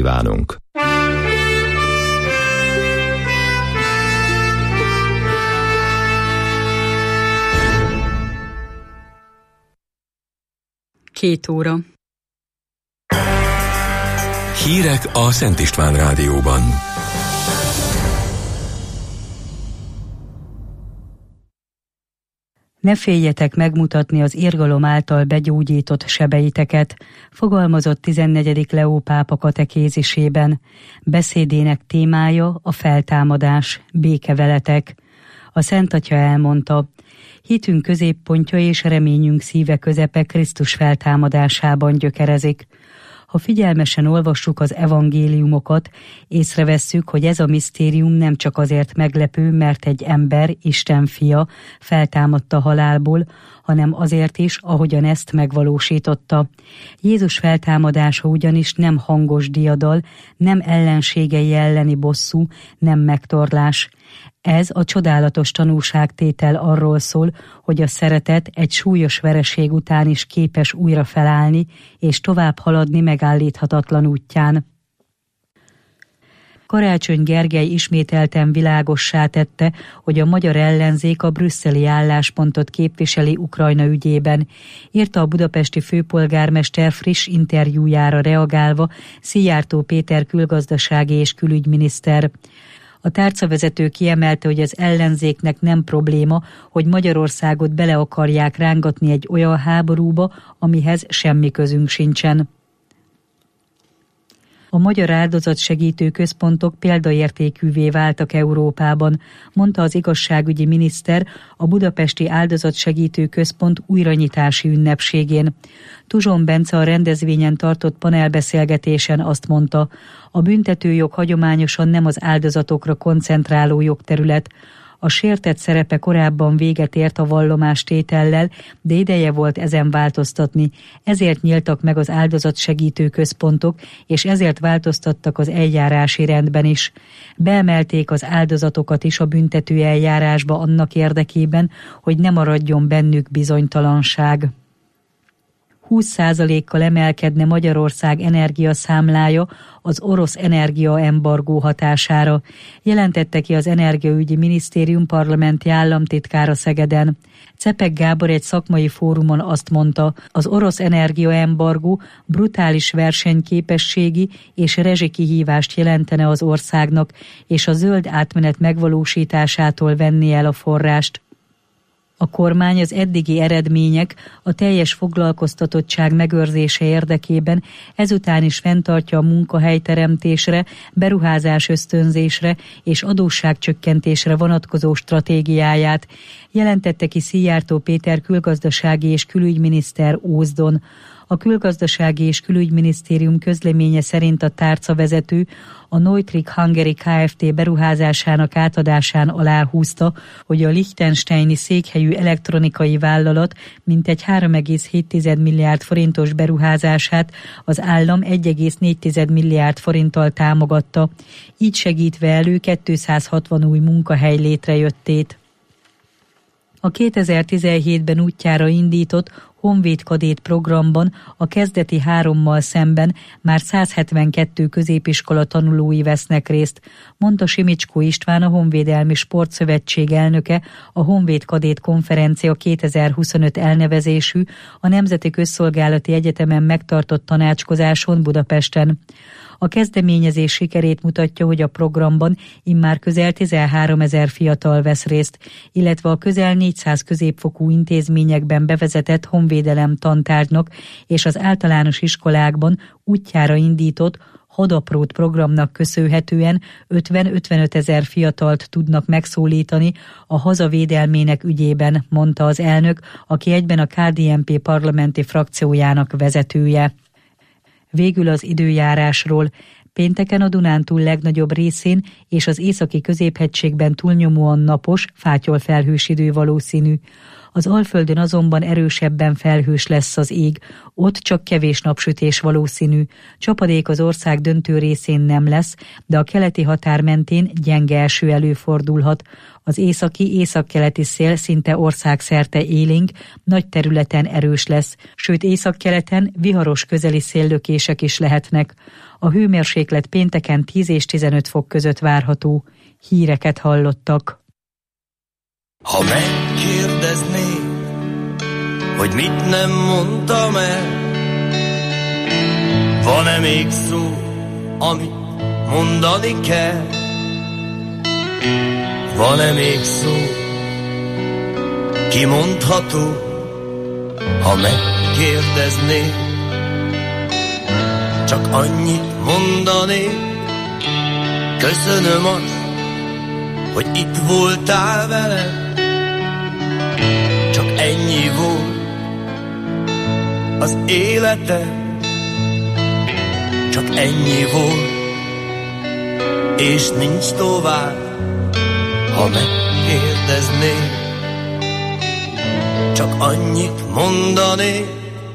kívánunk! Két óra. Hírek a Szent István Rádióban. Ne féljetek megmutatni az irgalom által begyógyított sebeiteket, fogalmazott 14. Leó pápa katekézisében. Beszédének témája a feltámadás, béke veletek. A Szent Atya elmondta: hitünk középpontja és reményünk szíve közepe Krisztus feltámadásában gyökerezik. Ha figyelmesen olvassuk az evangéliumokat, észrevesszük, hogy ez a misztérium nem csak azért meglepő, mert egy ember, Isten fia, feltámadt a halálból, hanem azért is, ahogyan ezt megvalósította. Jézus feltámadása ugyanis nem hangos diadal, nem ellenségei elleni bosszú, nem megtorlás. Ez a csodálatos tanúságtétel arról szól, hogy a szeretet egy súlyos vereség után is képes újra felállni és tovább haladni megállíthatatlan útján. Karácsony Gergely ismételten világossá tette, hogy a magyar ellenzék a brüsszeli álláspontot képviseli Ukrajna ügyében, írta a budapesti főpolgármester friss interjújára reagálva Szijjártó Péter külgazdasági és külügyminiszter. A tárcavezető kiemelte, hogy az ellenzéknek nem probléma, hogy Magyarországot bele akarják rángatni egy olyan háborúba, amihez semmi közünk sincsen. A magyar áldozatsegítő központok példaértékűvé váltak Európában, mondta az igazságügyi miniszter a budapesti áldozatsegítő központ újranyitási ünnepségén. Tuzson Bence a rendezvényen tartott panelbeszélgetésen azt mondta: a büntetőjog hagyományosan nem az áldozatokra koncentráló jogterület. A sértett szerepe korábban véget ért a vallomástétellel, de ideje volt ezen változtatni. Ezért nyíltak meg az áldozatsegítő központok, és ezért változtattak az eljárási rendben is. Beemelték az áldozatokat is a büntető eljárásba annak érdekében, hogy ne maradjon bennük bizonytalanság. 20%-kal emelkedne Magyarország energiaszámlája az orosz energiaembargó hatására, jelentette ki az Energiaügyi Minisztérium parlamenti államtitkára Szegeden. Czepek Gábor egy szakmai fórumon azt mondta, az orosz energiaembargó brutális versenyképességi és rezsikihívást jelentene az országnak, és a zöld átmenet megvalósításától venné el a forrást. A kormány az eddigi eredmények, a teljes foglalkoztatottság megőrzése érdekében ezután is fenntartja a munkahelyteremtésre, beruházás ösztönzésre és adósságcsökkentésre vonatkozó stratégiáját, jelentette ki Szijjártó Péter külgazdasági és külügyminiszter Ózdon. A külgazdasági és külügyminisztérium közleménye szerint a tárcavezető a Neutrik Hungary Kft. Beruházásának átadásán aláhúzta, hogy a liechtensteini székhelyű elektronikai vállalat mintegy 3,7 milliárd forintos beruházását az állam 1,4 milliárd forinttal támogatta, így segítve elő 260 új munkahely létrejöttét. A 2017-ben útjára indított Honvéd Kadét programban a kezdeti 3-mal szemben már 172 középiskola tanulói vesznek részt, mondta Simicskó István, a Honvédelmi Sportszövetség elnöke a Honvéd Kadét Konferencia 2025 elnevezésű, a Nemzeti Közszolgálati Egyetemen megtartott tanácskozáson Budapesten. A kezdeményezés sikerét mutatja, hogy a programban immár közel 13 000 fiatal vesz részt, illetve a közel 400 középfokú intézményekben bevezetett honvédelem tantárgynak és az általános iskolákban útjára indított Hadaprót programnak köszönhetően 50-55 000 fiatalt tudnak megszólítani a hazavédelmének ügyében, mondta az elnök, aki egyben a KDNP parlamenti frakciójának vezetője. Végül az időjárásról. Pénteken a Dunántúl legnagyobb részén és az északi középhegységben túlnyomóan napos, fátyolfelhős idő valószínű. Az Alföldön azonban erősebben felhős lesz az ég, ott csak kevés napsütés valószínű, csapadék az ország döntő részén nem lesz, de a keleti határ mentén gyenge eső előfordulhat. Az északi-északkeleti szél szinte országszerte élénk, nagy területen erős lesz, sőt északkeleten viharos közeli széllökések is lehetnek. A hőmérséklet pénteken 10 és 15 fok között várható. Híreket hallottak. Ha megkérdeznék, hogy mit nem mondtam el, van-e még szó, amit mondani kell? Van-e még szó, kimondható, ha megkérdeznék? Csak annyit mondanék, köszönöm azt, hogy itt voltál velem. Csak ennyi volt az életem, csak ennyi volt, és nincs tovább. Ha megkérdeznék, csak annyit mondanék,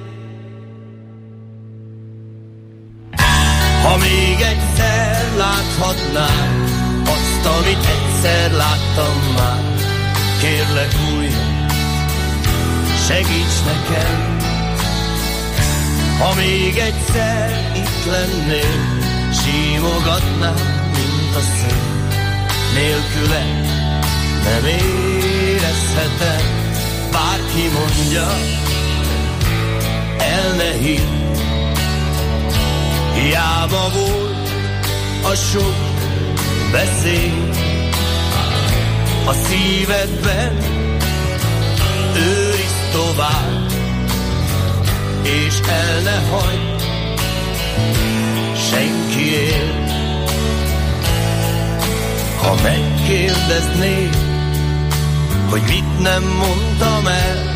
ha még egyszer láthatnám azt, amit egyszer láttam már, kérlek újra, segíts nekem. Ha még egyszer itt lennél, símogatnám, mint a szél. Nélküle nem érezhetem, bárki mondja, el ne hidd. Hiába volt a sok beszél, a szívedben őrizd tovább, és el ne hagyd senkiért. Ha megkérdeznéd, hogy mit nem mondtam el,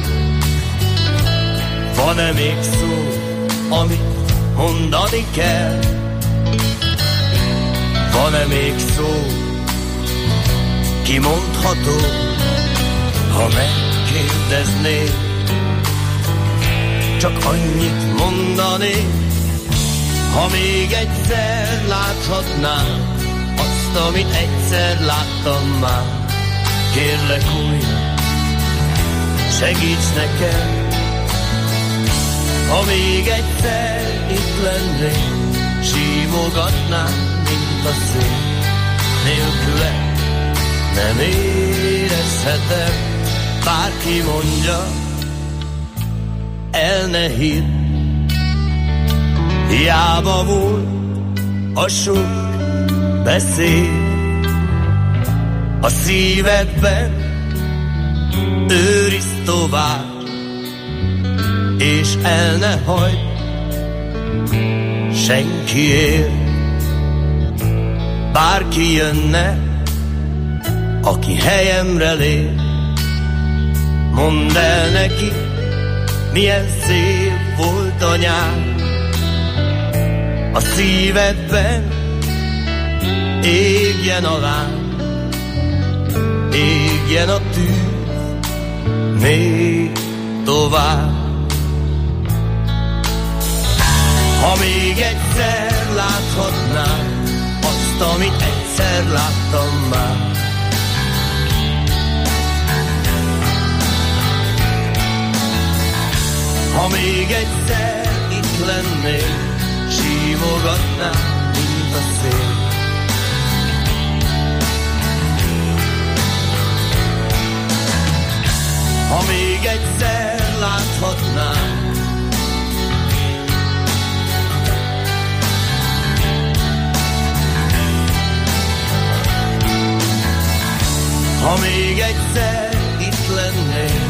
van-e még szó, amit mondani kell? Van-e még szó, kimondható, ha megkérdeznéd? Csak annyit mondanék, ha még egyszer láthatnám azt, amit egyszer láttam már, kérlek újra, segíts nekem. Ha még egyszer itt lennék, símogatnám, mint a szél. Nélküle nem érezhetem, bárki mondja, el ne hidd. Hiába volt a sok beszél, a szívedben őrizd tovább, és el ne hagyd senkiért. Bárki jönne, aki helyemre lép, mondd el neki, milyen szép volt a nyár. A szívedben égjen a láng, égjen a tűz még tovább. Ha még egyszer láthatnám azt, amit egyszer láttam már, ha még egyszer itt lennék, símogatnám, mint a szél. Ha még egyszer láthatnám, ha még egyszer itt lennék,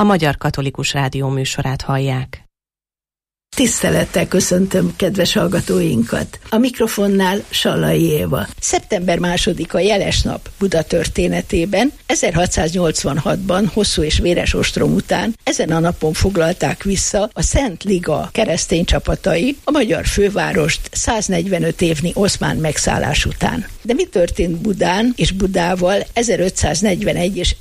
a Magyar Katolikus Rádió műsorát hallják. Tisztelettel köszöntöm kedves hallgatóinkat. A mikrofonnál Sallai Éva. Szeptember 2-a jeles nap Buda történetében 1686-ban hosszú és véres ostrom után ezen a napon foglalták vissza a Szent Liga keresztény csapatai a magyar fővárost 145 évnyi oszmán megszállás után. De mi történt Budán és Budával 1541 és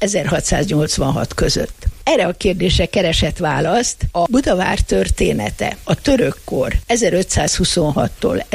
1686 között? Erre a kérdésre keresett választ a Budavár története, a török kor 1526-tól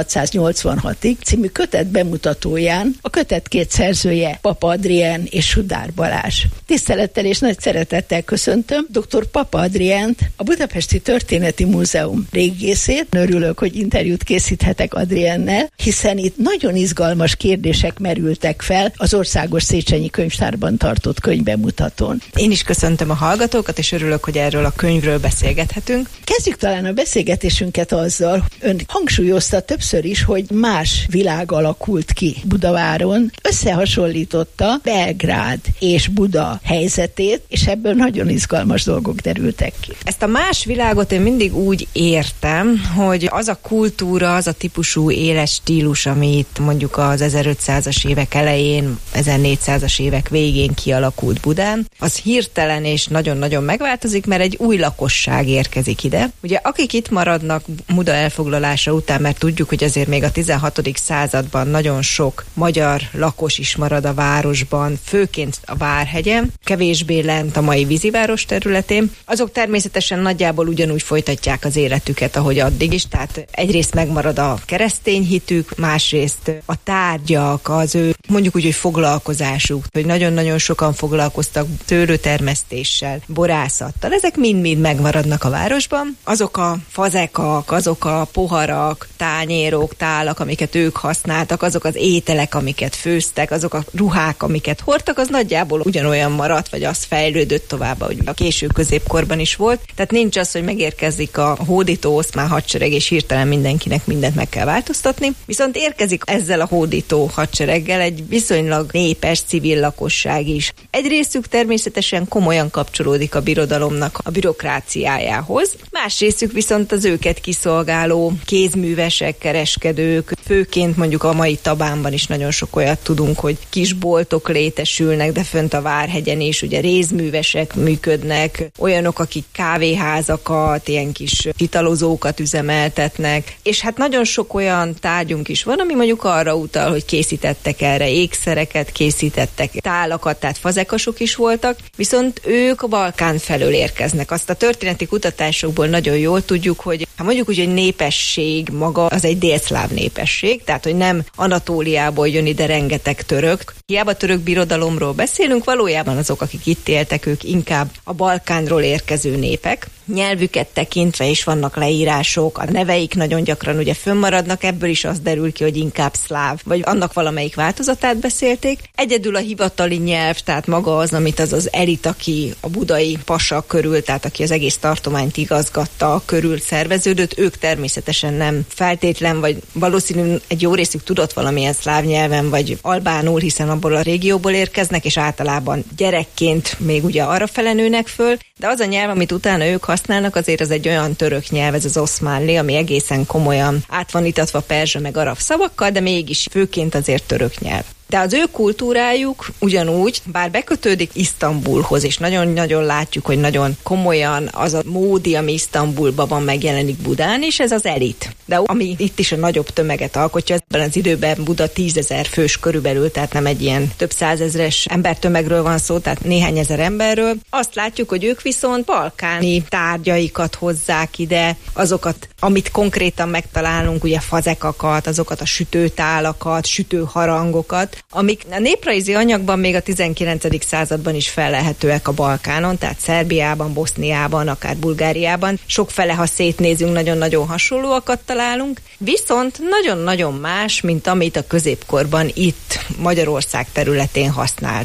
1686-ig című kötet bemutatóján a kötet két szerzője, Papa Adrien és Sudár Balázs. Tisztelettel és nagy szeretettel köszöntöm dr. Papa Adrient, a Budapesti Történeti Múzeum régészét. Örülök, hogy interjút készíthetek Adriennel, hiszen itt nagyon izgalmas kérdések merültek fel az Országos Széchenyi Könyvtárban tartott könyvbemutatón. Én is köszöntöm a hallgatókat, és örülök, hogy erről a könyvről beszélgethetünk. Kezdjük talán a beszélgetésünket azzal, ön hangsúlyozta többször is, hogy más világ alakult ki Budaváron, összehasonlította Belgrád és Buda helyzetét, és ebből nagyon izgalmas dolgok derültek ki. Ezt a más világot én mindig úgy értem, hogy az a kultúra, az a típusú éles stílus, ami itt mondjuk az 1500-as évek elején, 1400-as évek végén kialakult Budán, az hirtelen és nagyon-nagyon megváltozik, mert egy új lakosság érkezik ide. Ugye akik itt maradnak Buda elfoglalása után, mert tudjuk, hogy azért még a 16. században nagyon sok magyar lakos is marad a városban, főként a Várhegyen, kevésbé lent a mai víziváros területén, azok természetesen nagyjából ugyanúgy folytatják az életüket, ahogy addig is, tehát egyrészt megmarad a keresztény hitük, másrészt a tárgyak, az ő mondjuk úgy, hogy foglalkozásuk, hogy nagyon-nagyon sokan foglalkoztak szőlőtermesztéssel, borászattal, ezek mind-mind megmaradnak a városban. Azok a fazekak, azok a poharak, tányérok, tálak, amiket ők használtak, azok az ételek, amiket főztek, azok a ruhák, amiket hordtak, az nagyjából ugyanolyan maradt, vagy az fejlődött tovább, hogy a késő középkorban is volt. Tehát nincs az, hogy megérkezik a hódító oszmán hadsereg, és hirtelen mindenkinek mindent meg kell változtatni. Viszont érkezik ezzel a hódító hadsereggel egy viszonylag népes civil lakosság is. Egy részük természetesen komolyan kapcsolódik a birodalomnak a bürokráciájához. Más részük viszont az őket kiszolgáló kézművesek, kereskedők, főként mondjuk a mai Tabánban is nagyon sok olyat tudunk, hogy kisboltok létesülnek, de fönt a Várhegyen is ugye rézművesek működnek, olyanok, akik kávéházakat, ilyen kis italozókat üzemeltetnek, és hát nagyon sok olyan tárgyunk is van, ami mondjuk arra utal, hogy készítettek erre ékszereket, készítettek tálakat, tehát fazekasok is voltak, viszont ők a Balkán felől érkeznek. Azt a történeti kutatásokból nagyon jól tudjuk, hogy mondjuk úgy, hogy népesség maga az egy délszláv népesség, tehát hogy nem Anatóliából jön ide rengeteg török. Hiába török birodalomról beszélünk, valójában azok, akik itt éltek, ők inkább a Balkánról érkező népek. Nyelvüket tekintve is vannak leírások, a neveik nagyon gyakran ugye fönnmaradnak, ebből is az derül ki, hogy inkább szláv, vagy annak valamelyik változatát beszélték. Egyedül a hivatali nyelv, tehát maga az, amit az elit, aki a budai pasa körül, tehát aki az egész tartományt igazgatta, körül szerveződött, ők természetesen nem feltétlen, vagy valószínűleg egy jó részük tudott valamilyen szláv nyelven, vagy albánul, hiszen abból a régióból érkeznek, és általában gyerekként még ugye arra fele nőnek föl, de az a nyelv, amit utána ők használnak, azért az egy olyan török nyelv, ez az oszmánli, ami egészen komolyan át van itatva perzsa meg arab szavakkal, de mégis főként azért török nyelv. De az ő kultúrájuk ugyanúgy, bár bekötődik Isztambulhoz, és nagyon-nagyon látjuk, hogy nagyon komolyan az a módi, ami Isztambulban van, megjelenik Budán, és ez az elit. De ami itt is a nagyobb tömeget alkotja, ebben az időben Buda 10 000 fős körülbelül, tehát nem egy ilyen több százezres embertömegről van szó, tehát néhány ezer emberről. Azt látjuk, hogy ők viszont balkáni tárgyaikat hozzák ide, azokat, amit konkrétan megtalálunk, ugye fazekakat, azokat a sütőtálakat, sütőharangokat, amik a néprajzi anyagban még a 19. században is fellelhetőek a Balkánon, tehát Szerbiában, Boszniában, akár Bulgáriában. Sokfele, ha szétnézünk, nagyon-nagyon hasonlóakat találunk, viszont nagyon-nagyon más, mint amit a középkorban itt Magyarország területén használtak.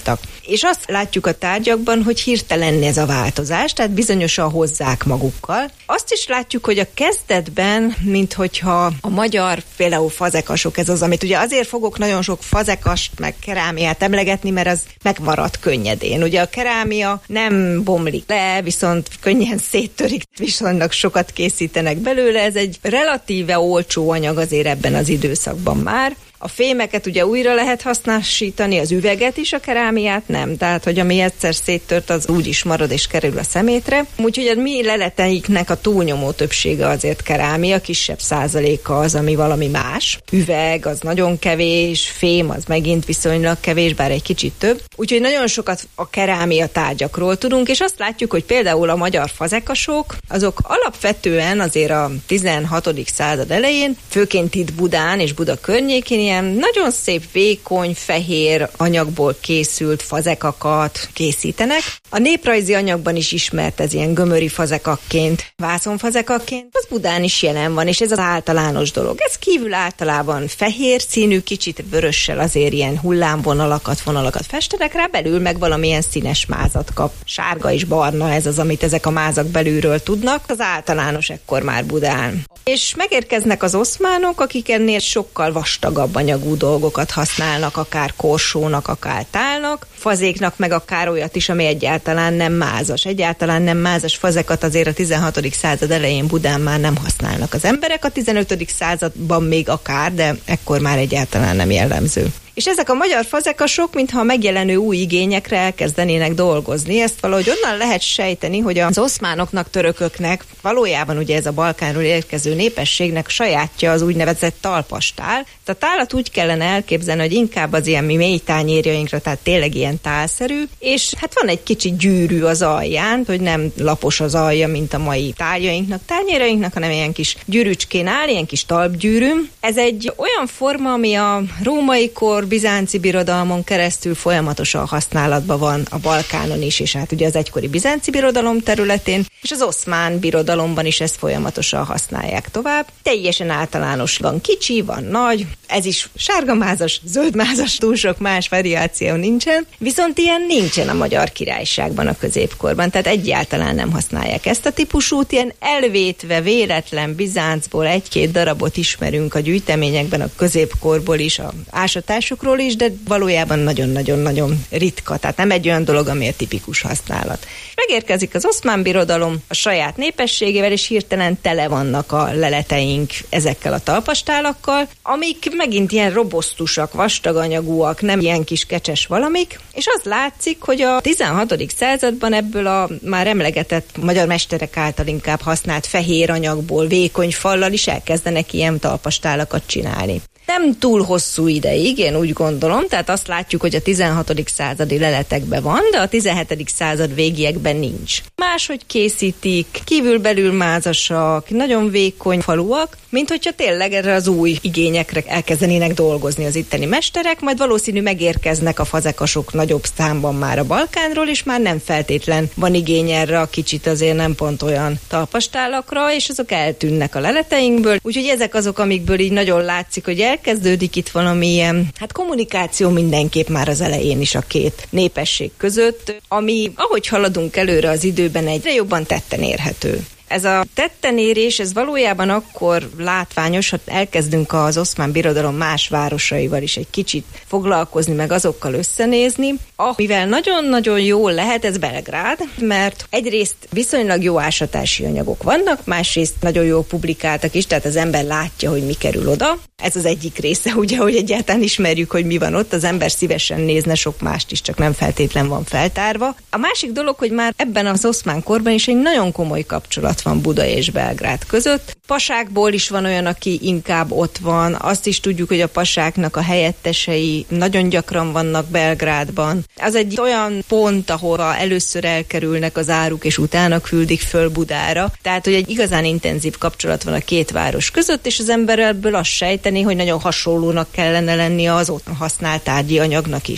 és azt látjuk a tárgyakban, hogy hirtelen ez a változás, tehát bizonyosan hozzák magukkal. Azt is látjuk, hogy a kezdetben, minthogyha a magyar például fazekasok, ez az, amit ugye azért fogok nagyon sok fazekast meg kerámiát emlegetni, mert az megmarad könnyedén. Ugye a kerámia nem bomlik le, viszont könnyen széttörik, viszonylag sokat készítenek belőle. Ez egy relatíve olcsó anyag azért ebben az időszakban már. A fémeket ugye újra lehet hasznosítani, az üveget is, a kerámiát nem. Tehát, hogy ami egyszer széttört, az úgy is marad és kerül a szemétre. Úgyhogy a mi leleteiknek a túlnyomó többsége azért kerámia, kisebb százaléka az, ami valami más. Üveg az nagyon kevés, fém az megint viszonylag kevés, bár egy kicsit több. Úgyhogy nagyon sokat a kerámia tárgyakról tudunk, és azt látjuk, hogy például a magyar fazekasok, azok alapvetően azért a 16. század elején, főként itt Budán és Buda környékén ilyen nagyon szép, vékony, fehér anyagból készült fazekakat készítenek. A néprajzi anyagban is ismert ez ilyen gömöri fazekakként, vászonfazekakként. Az Budán is jelen van, és ez az általános dolog. Ez kívül általában fehér színű, kicsit vörössel azért ilyen hullámvonalakat festenek rá, belül meg valamilyen színes mázat kap. Sárga és barna, ez az, amit ezek a mázak belülről tudnak. Az általános ekkor már Budán. És megérkeznek az oszmánok, akik ennél sokkal vastagabb anyagú dolgokat használnak, akár korsónak, akár tálnak, fazéknak meg akár olyat is, ami egyáltalán nem mázas. Egyáltalán nem mázas fazekat azért a 16. század elején Budán már nem használnak az emberek, a 15. században még akár, de ekkor már egyáltalán nem jellemző. És ezek a magyar fazekasok, mintha a megjelenő új igényekre elkezdenének dolgozni. Ezt valahogy onnan lehet sejteni, hogy az oszmánoknak, törököknek, valójában ugye ez a Balkánról érkező népességnek sajátja az úgynevezett talpastál. A tálat úgy kellene elképzelni, hogy inkább az ilyen mi mély tányérjainkra, tehát tényleg ilyen tálszerű, és hát van egy kicsi gyűrű az alján, hogy nem lapos az alja, mint a mai tányérainknak, hanem ilyen kis gyűrűcskén áll, ilyen kis talpgyűrű. Ez egy olyan forma, ami a római kor, bizánci birodalmon keresztül folyamatosan használatban van a Balkánon is, és hát ugye az egykori bizánci birodalom területén, és az oszmán birodalomban is ezt folyamatosan használják tovább. Teljesen általános, van kicsi, van nagy, ez is sárgamázas, zöldmázas, túl sok más variáció nincsen, viszont ilyen nincsen a Magyar Királyságban a középkorban, tehát egyáltalán nem használják ezt a típusút, ilyen elvétve, véletlen Bizáncból egy-két darabot ismerünk a gyűjteményekben, a középkorból is, a ásatásokról is, de valójában nagyon-nagyon-nagyon ritka, tehát nem egy olyan dolog, ami a tipikus használat. Megérkezik az Oszmán Birodalom a saját népességével, és hirtelen tele vannak a leleteink ezekkel a talpastálakkal, amik megint ilyen robosztusak, vastaganyagúak, nem ilyen kis kecses valamik, és az látszik, hogy a 16. században ebből a már emlegetett magyar mesterek által inkább használt fehér anyagból, vékony fallal is elkezdenek ilyen talpastálakat csinálni. Nem túl hosszú ideig, én úgy gondolom, tehát azt látjuk, hogy a 16. századi leletekben van, de a 17. század végiekben nincs. Máshogy készítik, kívülbelül mázasak, nagyon vékony faluak, mint hogyha tényleg erre az új igényekre elkezdenének dolgozni az itteni mesterek, majd valószínű megérkeznek a fazekasok nagyobb számban már a Balkánról, és már nem feltétlen van igény erre a kicsit azért nem pont olyan talpastálakra, és azok eltűnnek a leleteinkből. Úgyhogy ezek azok, amikből így nagyon látszik, hogy elkezdődik itt valamilyen, kommunikáció mindenképp már az elején is a két népesség között, ami ahogy haladunk előre az időben egyre jobban tetten érhető. Ez a tettenérés, ez valójában akkor látványos, ha elkezdünk az Oszmán Birodalom más városaival is egy kicsit foglalkozni, meg azokkal összenézni. Mivel nagyon-nagyon jól lehet, ez Belgrád, mert egyrészt viszonylag jó ásatási anyagok vannak, másrészt nagyon jól publikáltak is, tehát az ember látja, hogy mi kerül oda. Ez az egyik része, ugye, hogy egyáltalán ismerjük, hogy mi van ott, az ember szívesen nézne sok mást is, csak nem feltétlen van feltárva. A másik dolog, hogy már ebben az oszmán korban is egy nagyon komoly kapcsolat van Buda és Belgrád között. Pasákból is van olyan, aki inkább ott van. Azt is tudjuk, hogy a pasáknak a helyettesei nagyon gyakran vannak Belgrádban. Az egy olyan pont, ahol először elkerülnek az áruk, és utána küldik föl Budára. Tehát, hogy egy igazán intenzív kapcsolat van a két város között, és az ember ebből azt sejteni, hogy nagyon hasonlónak kellene lennie az ott használt tárgyi anyagnak is.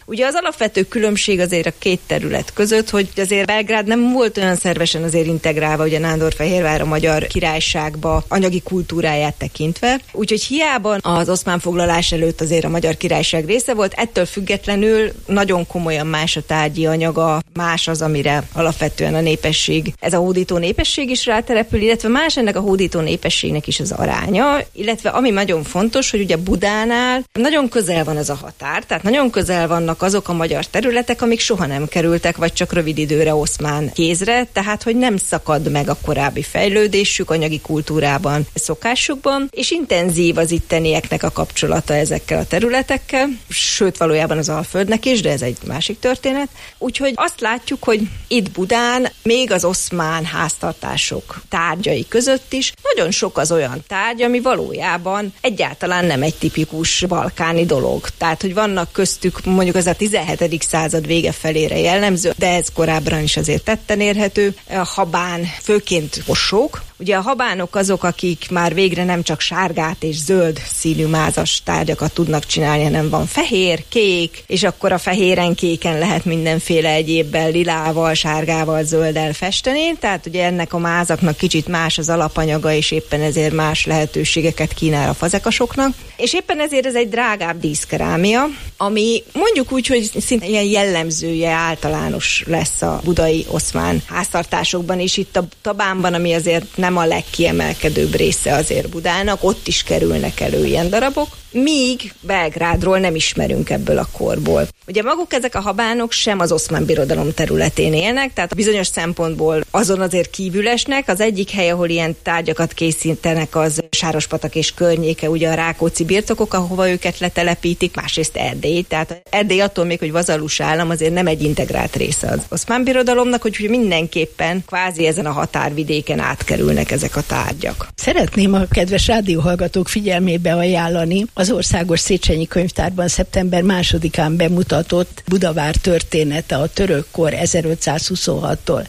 Ugye az alapvető különbség azért a két terület között, hogy azért Belgrád nem volt olyan szervesen azért integrálva ugye Nándorfehérvár a Magyar Királyságba anyagi kultúráját tekintve, úgyhogy hiába az oszmán foglalás előtt azért a Magyar Királyság része volt, ettől függetlenül nagyon komolyan más a tárgyi anyaga, más az, amire alapvetően a népesség, ez a hódító népesség is ráterepül, illetve más ennek a hódító népességnek is az aránya, illetve ami nagyon fontos, hogy ugye Budánál nagyon közel van ez a határ, tehát nagyon közel vannak azok a magyar területek, amik soha nem kerültek, vagy csak rövid időre oszmán kézre, tehát hogy nem szakad meg a korábbi fejlődésük, anyagi kultúrában, szokásukban, és intenzív az ittenieknek a kapcsolata ezekkel a területekkel, sőt valójában az Alföldnek is, de ez egy másik történet. Úgyhogy azt látjuk, hogy itt Budán még az oszmán háztartások tárgyai között is nagyon sok az olyan tárgy, ami valójában egyáltalán nem egy tipikus balkáni dolog. Tehát, hogy vannak köztük mondjuk az a 17. század vége felére jellemző, de ez korábban is azért tetten érhető. A habán főként osók. Ugye a habánok azok, akik már végre nem csak sárgát és zöld színű mázas tárgyakat tudnak csinálni, hanem van fehér, kék, és akkor a fehéren, kéken lehet mindenféle egyébben lilával, sárgával, zölddel festeni. Tehát ugye ennek a mázaknak kicsit más az alapanyaga, és éppen ezért más lehetőségeket kínál a fazekasoknak. És éppen ezért ez egy drágább díszkerámia, ami mondjuk úgy, hogy szinte ilyen jellemzője általános lesz a budai oszmán háztartásokban, és itt a Tabánban, ami azért nem a legkiemelkedőbb része azért Budának, ott is kerülnek elő ilyen darabok, míg Belgrádról nem ismerünk ebből a korból. Ugye maguk ezek a habánok sem az Oszmán Birodalom területén élnek, tehát a bizonyos szempontból azon azért kívül esnek. Az egyik hely, ahol ilyen tárgyakat készítenek, az Sárospatak és környéke, ugye a Rákóczi birtokok, ahova őket letelepítik, másrészt Erdély. Tehát Erdély attól még, hogy vazalus állam, azért nem egy integrált része az Oszmán Birodalomnak, hogy mindenképpen kvázi ezen a határvidéken átkerülnek ezek a tárgyak. Szeretném a kedves rádióhallgatók figyelmébe ajánlani az Országos Széchenyi Könyvtárban szeptember 2-án bemutatott Budavár története, a török kor 1526-tól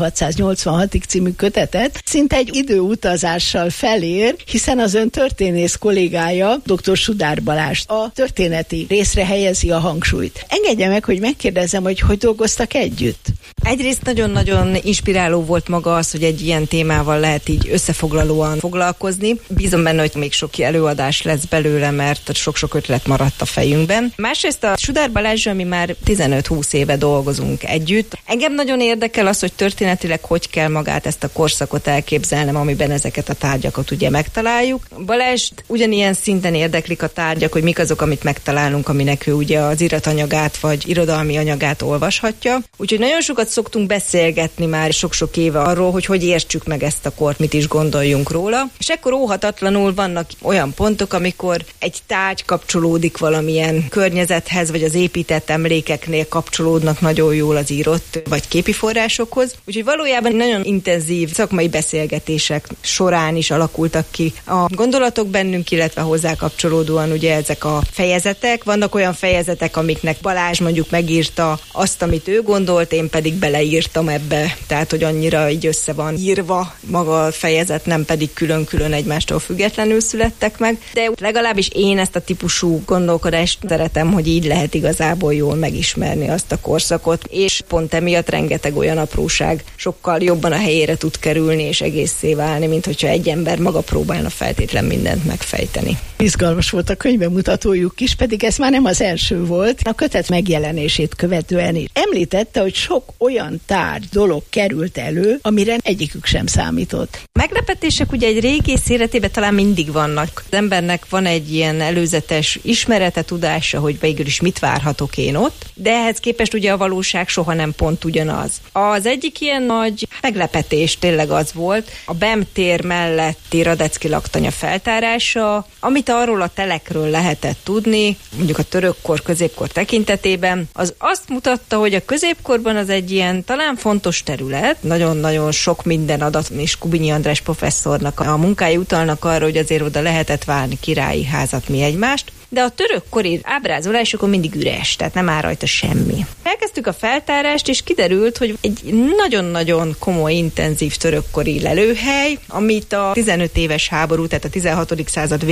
1686-ig című kötetet. Szinte egy időutazással felér, hiszen az ön történész kollégája, dr. Sudár Balázs a történeti részre helyezi a hangsúlyt. Engedje meg, hogy megkérdezem, hogy dolgoztak együtt? Egyrészt nagyon-nagyon inspiráló volt maga az, hogy egy ilyen témával lehet így összefoglalóan foglalkozni. Bízom benne, hogy még sok előadás lesz belőle, mert sok-sok ötlet maradt a fejünkben. Másrészt a Sudár Balázsral mi már 15-20 éve dolgozunk együtt. Engem nagyon érdekel az, hogy történetileg hogy kell magát ezt a korszakot elképzelnem, amiben ezeket a tárgyakat ugye megtaláljuk. Balázs ugyanilyen szinten érdeklik a tárgyak, hogy mik azok, amit megtalálunk, aminek ő ugye az iratanyagát vagy irodalmi anyagát olvashatja. Úgyhogy nagyon sokat szoktunk beszélgetni már sok-sok éve arról, hogy értsük meg ezt a kort, mit is gondoljunk róla. És ekkor óhatatlanul vannak olyan pontok, amikor egy tárgy kapcsolódik valamilyen környezethez, vagy az épített emlékeknél kapcsolódnak nagyon jól az írott vagy képi forrásokhoz. Úgyhogy valójában nagyon intenzív szakmai beszélgetések során is alakultak ki a gondolatok bennünk, illetve hozzá kapcsolódóan ugye ezek a fejezetek. Vannak olyan fejezetek, amiknek Balázs mondjuk megírta azt, amit ő gondolt, én pedig beleírtam ebbe, tehát hogy annyira így össze van írva maga a fejezet, nem pedig külön-külön egymástól függetlenül születtek meg, de legalábbis én ezt a típusú gondolkodást szeretem, hogy így lehet igazából jól megismerni azt a korszakot, és pont emiatt rengeteg olyan apróság sokkal jobban a helyére tud kerülni és egészé válni, mint hogyha egy ember maga próbálna feltétlen mindent megfejteni. Izgalmas volt a könyvbemutatójuk is, pedig ez már nem az első volt. A kötet megjelenését követően is említette, hogy sok olyan tárgy, dolog került elő, amire egyikük sem számított. Meglepetések ugye egy régész életében talán mindig vannak. Az embernek van egy ilyen előzetes ismerete, tudása, hogy végül is mit várhatok én ott, de ehhez képest ugye a valóság soha nem pont ugyanaz. Az egyik ilyen nagy meglepetés tényleg az volt, a BEM tér melletti Radecki laktanya feltárása, amit arról a telekről lehetett tudni, mondjuk a törökkor, középkor tekintetében, az azt mutatta, hogy a középkorban az egy ilyen talán fontos terület, nagyon-nagyon sok minden adat, és Kubinyi András professzornak a munkái utalnak arra, hogy azért oda lehetett várni királyi házat mi egymást, de a törökkori ábrázolásokon mindig üres, tehát nem áll rajta semmi. Elkezdtük a feltárást, és kiderült, hogy egy nagyon-nagyon komoly, intenzív törökkori lelőhely, amit a 15 éves háború, tehát a 16. század vége, 17.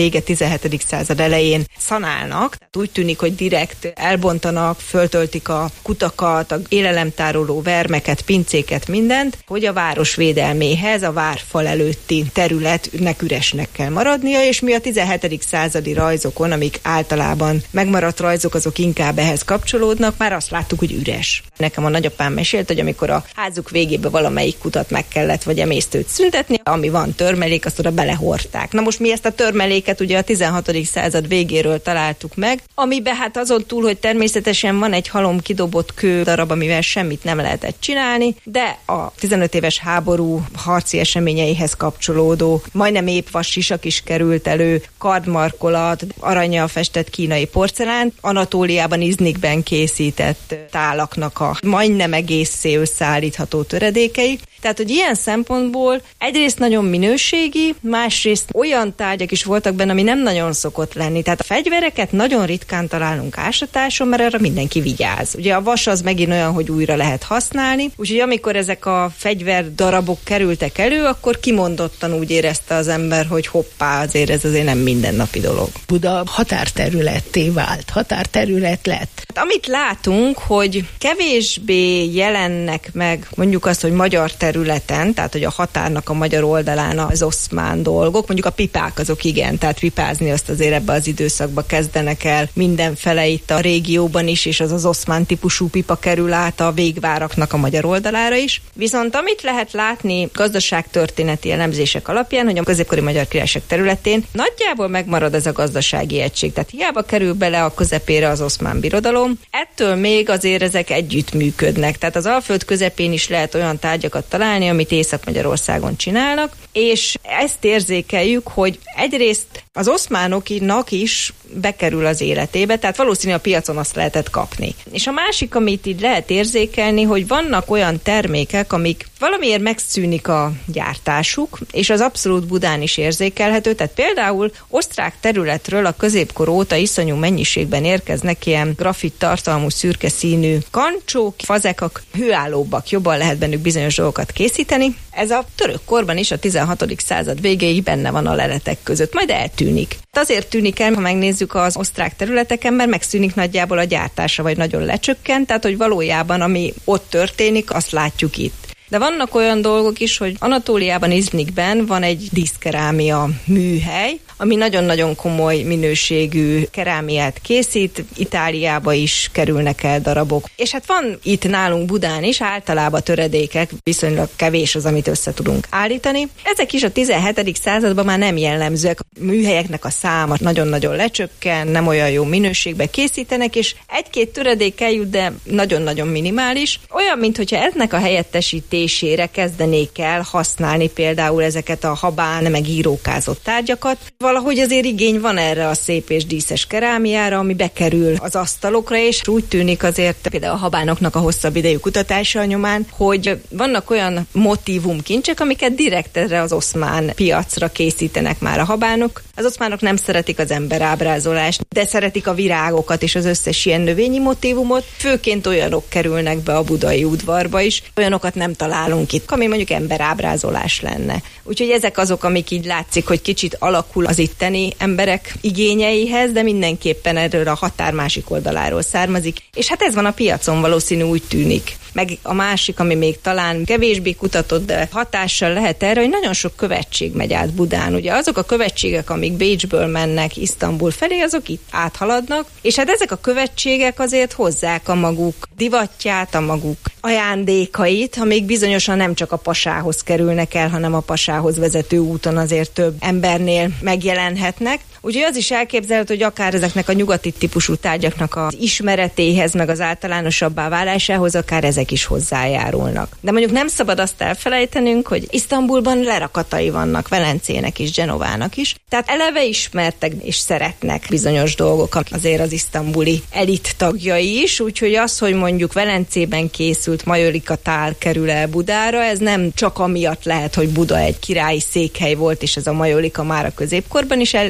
17. század elején szanálnak. Tehát úgy tűnik, hogy direkt elbontanak, föltöltik a kutakat, a élelemtároló vermeket, pincéket, mindent, hogy a város védelméhez a várfal előtti területnek üresnek kell maradnia, és mi a 17. századi rajzokon, amik általában megmaradt rajzok, azok inkább ehhez kapcsolódnak, már azt láttuk, hogy üres. Nekem a nagyapám mesélt, hogy amikor a házuk végébe valamelyik kutat meg kellett, vagy emésztőt szüntetni, ami van törmelék, azt oda belehordták. Na most mi ezt a törmeléket ugye a 16. század végéről találtuk meg, amiben hát azon túl, hogy természetesen van egy halom kidobott kő darab, amivel semmit nem lehetett csinálni, de a 15 éves háború harci eseményeihez kapcsolódó, majdnem épp vassisak is került elő, kardmarkolat, arannyal festett kínai porcelán, Anatóliában, Iznikben készített tálaknak a majdnem egészé összeállítható töredékei. Tehát, hogy ilyen szempontból egyrészt nagyon minőségi, másrészt olyan tárgyak is voltak benne, ami nem nagyon szokott lenni. Tehát a fegyvereket nagyon ritkán találunk ásatáson, mert arra mindenki vigyáz. Ugye a vas az megint olyan, hogy újra lehet használni, úgyhogy amikor ezek a fegyverdarabok kerültek elő, akkor kimondottan úgy érezte az ember, hogy hoppá, azért ez azért nem mindennapi dolog. Buda határterületté vált, határterület lett. Amit látunk, hogy kevésbé jelennek meg mondjuk azt, hogy magyar területen, tehát hogy a határnak a magyar oldalán az oszmán dolgok, mondjuk a pipák azok igen, tehát pipázni azt azért ebbe az időszakba kezdenek el mindenfele itt a régióban is, és az oszmán típusú pipa kerül át a végváraknak a magyar oldalára is. Viszont amit lehet látni gazdaságtörténeti elemzések alapján, hogy a középkori Magyar Királyság területén nagyjából megmarad ez a gazdasági egység, tehát hiába kerül bele a közepére az Oszmán Birodalom, ettől még azért ezek együtt működnek, tehát az Alföld közepén is lehet olyan tárgyakat találni, amit Észak-Magyarországon csinálnak, és ezt érzékeljük, hogy egyrészt az oszmánoknak is bekerül az életébe, tehát valószínű a piacon azt lehetett kapni. És a másik, amit így lehet érzékelni, hogy vannak olyan termékek, amik valamiért megszűnik a gyártásuk, és az abszolút Budán is érzékelhető, tehát például osztrák területről a középkor óta iszonyú mennyiségben érkeznek ilyen grafit tartalmú szürke színű kancsók, fazekak, hőállóbbak, jobban lehet bennük bizonyos dolgokat készíteni. Ez a török korban is a 16. század végéig benne van a leletek között, majd eltűnik. Azért tűnik el, ha megnézzük az osztrák területeken, mert megszűnik nagyjából a gyártása, vagy nagyon lecsökkent, tehát hogy valójában ami ott történik, azt látjuk itt. De vannak olyan dolgok is, hogy Anatóliában, Iznikben van egy díszkerámia műhely, ami nagyon-nagyon komoly minőségű kerámiát készít, Itáliába is kerülnek el darabok. És hát van itt nálunk Budán is általában töredékek, viszonylag kevés az, amit össze tudunk állítani. Ezek is a 17. században már nem jellemzőek. A műhelyeknek a száma nagyon-nagyon lecsökken, nem olyan jó minőségben készítenek, és egy-két töredék eljut, de nagyon-nagyon minimális. Olyan, mintha ennek a helyettesítésére kezdenék el használni például ezeket a habán, meg írókázott tárgyakat. Valahogy azért igény van erre a szép és díszes kerámiára, ami bekerül az asztalokra, és úgy tűnik azért például a habánoknak a hosszabb idejű kutatása nyomán, hogy vannak olyan motívumkincsek, amiket direkt erre az oszmán piacra készítenek már a habánok. Az oszmánok nem szeretik az emberábrázolást, de szeretik a virágokat és az összes ilyen növényi motívumot. Főként olyanok kerülnek be a budai udvarba is, olyanokat nem találunk itt, ami mondjuk emberábrázolás lenne. Úgyhogy ezek azok, amik így látszik, hogy kicsit alakul az itteni emberek igényeihez, de mindenképpen erről a határ másik oldaláról származik. És hát ez van a piacon, valószínű úgy tűnik. Meg a másik, ami még talán kevésbé kutatott, de hatással lehet erre, hogy nagyon sok követség megy át Budán. Ugye azok a követségek, amik Bécsből mennek Isztambul felé, azok itt áthaladnak, és hát ezek a követségek azért hozzák a maguk divatját, a maguk ajándékait, amik bizonyosan nem csak a pasához kerülnek el, hanem a pasához vezető úton azért több embernél megjelenhetnek. Úgyhogy az is elképzelhető, hogy akár ezeknek a nyugati típusú tárgyaknak az ismeretéhez, meg az általánosabbá válásához akár ezek is hozzájárulnak. De mondjuk nem szabad azt elfelejtenünk, hogy Isztambulban lerakatai vannak, Velencének is, Genovának is. Tehát eleve ismertek és szeretnek bizonyos dolgok, azért az isztambuli elit tagjai is, úgyhogy az, hogy mondjuk Velencében készült majolika tál kerül el Budára, ez nem csak amiatt lehet, hogy Buda egy királyi székhely volt, és ez a majolika már a középkorban is eljutott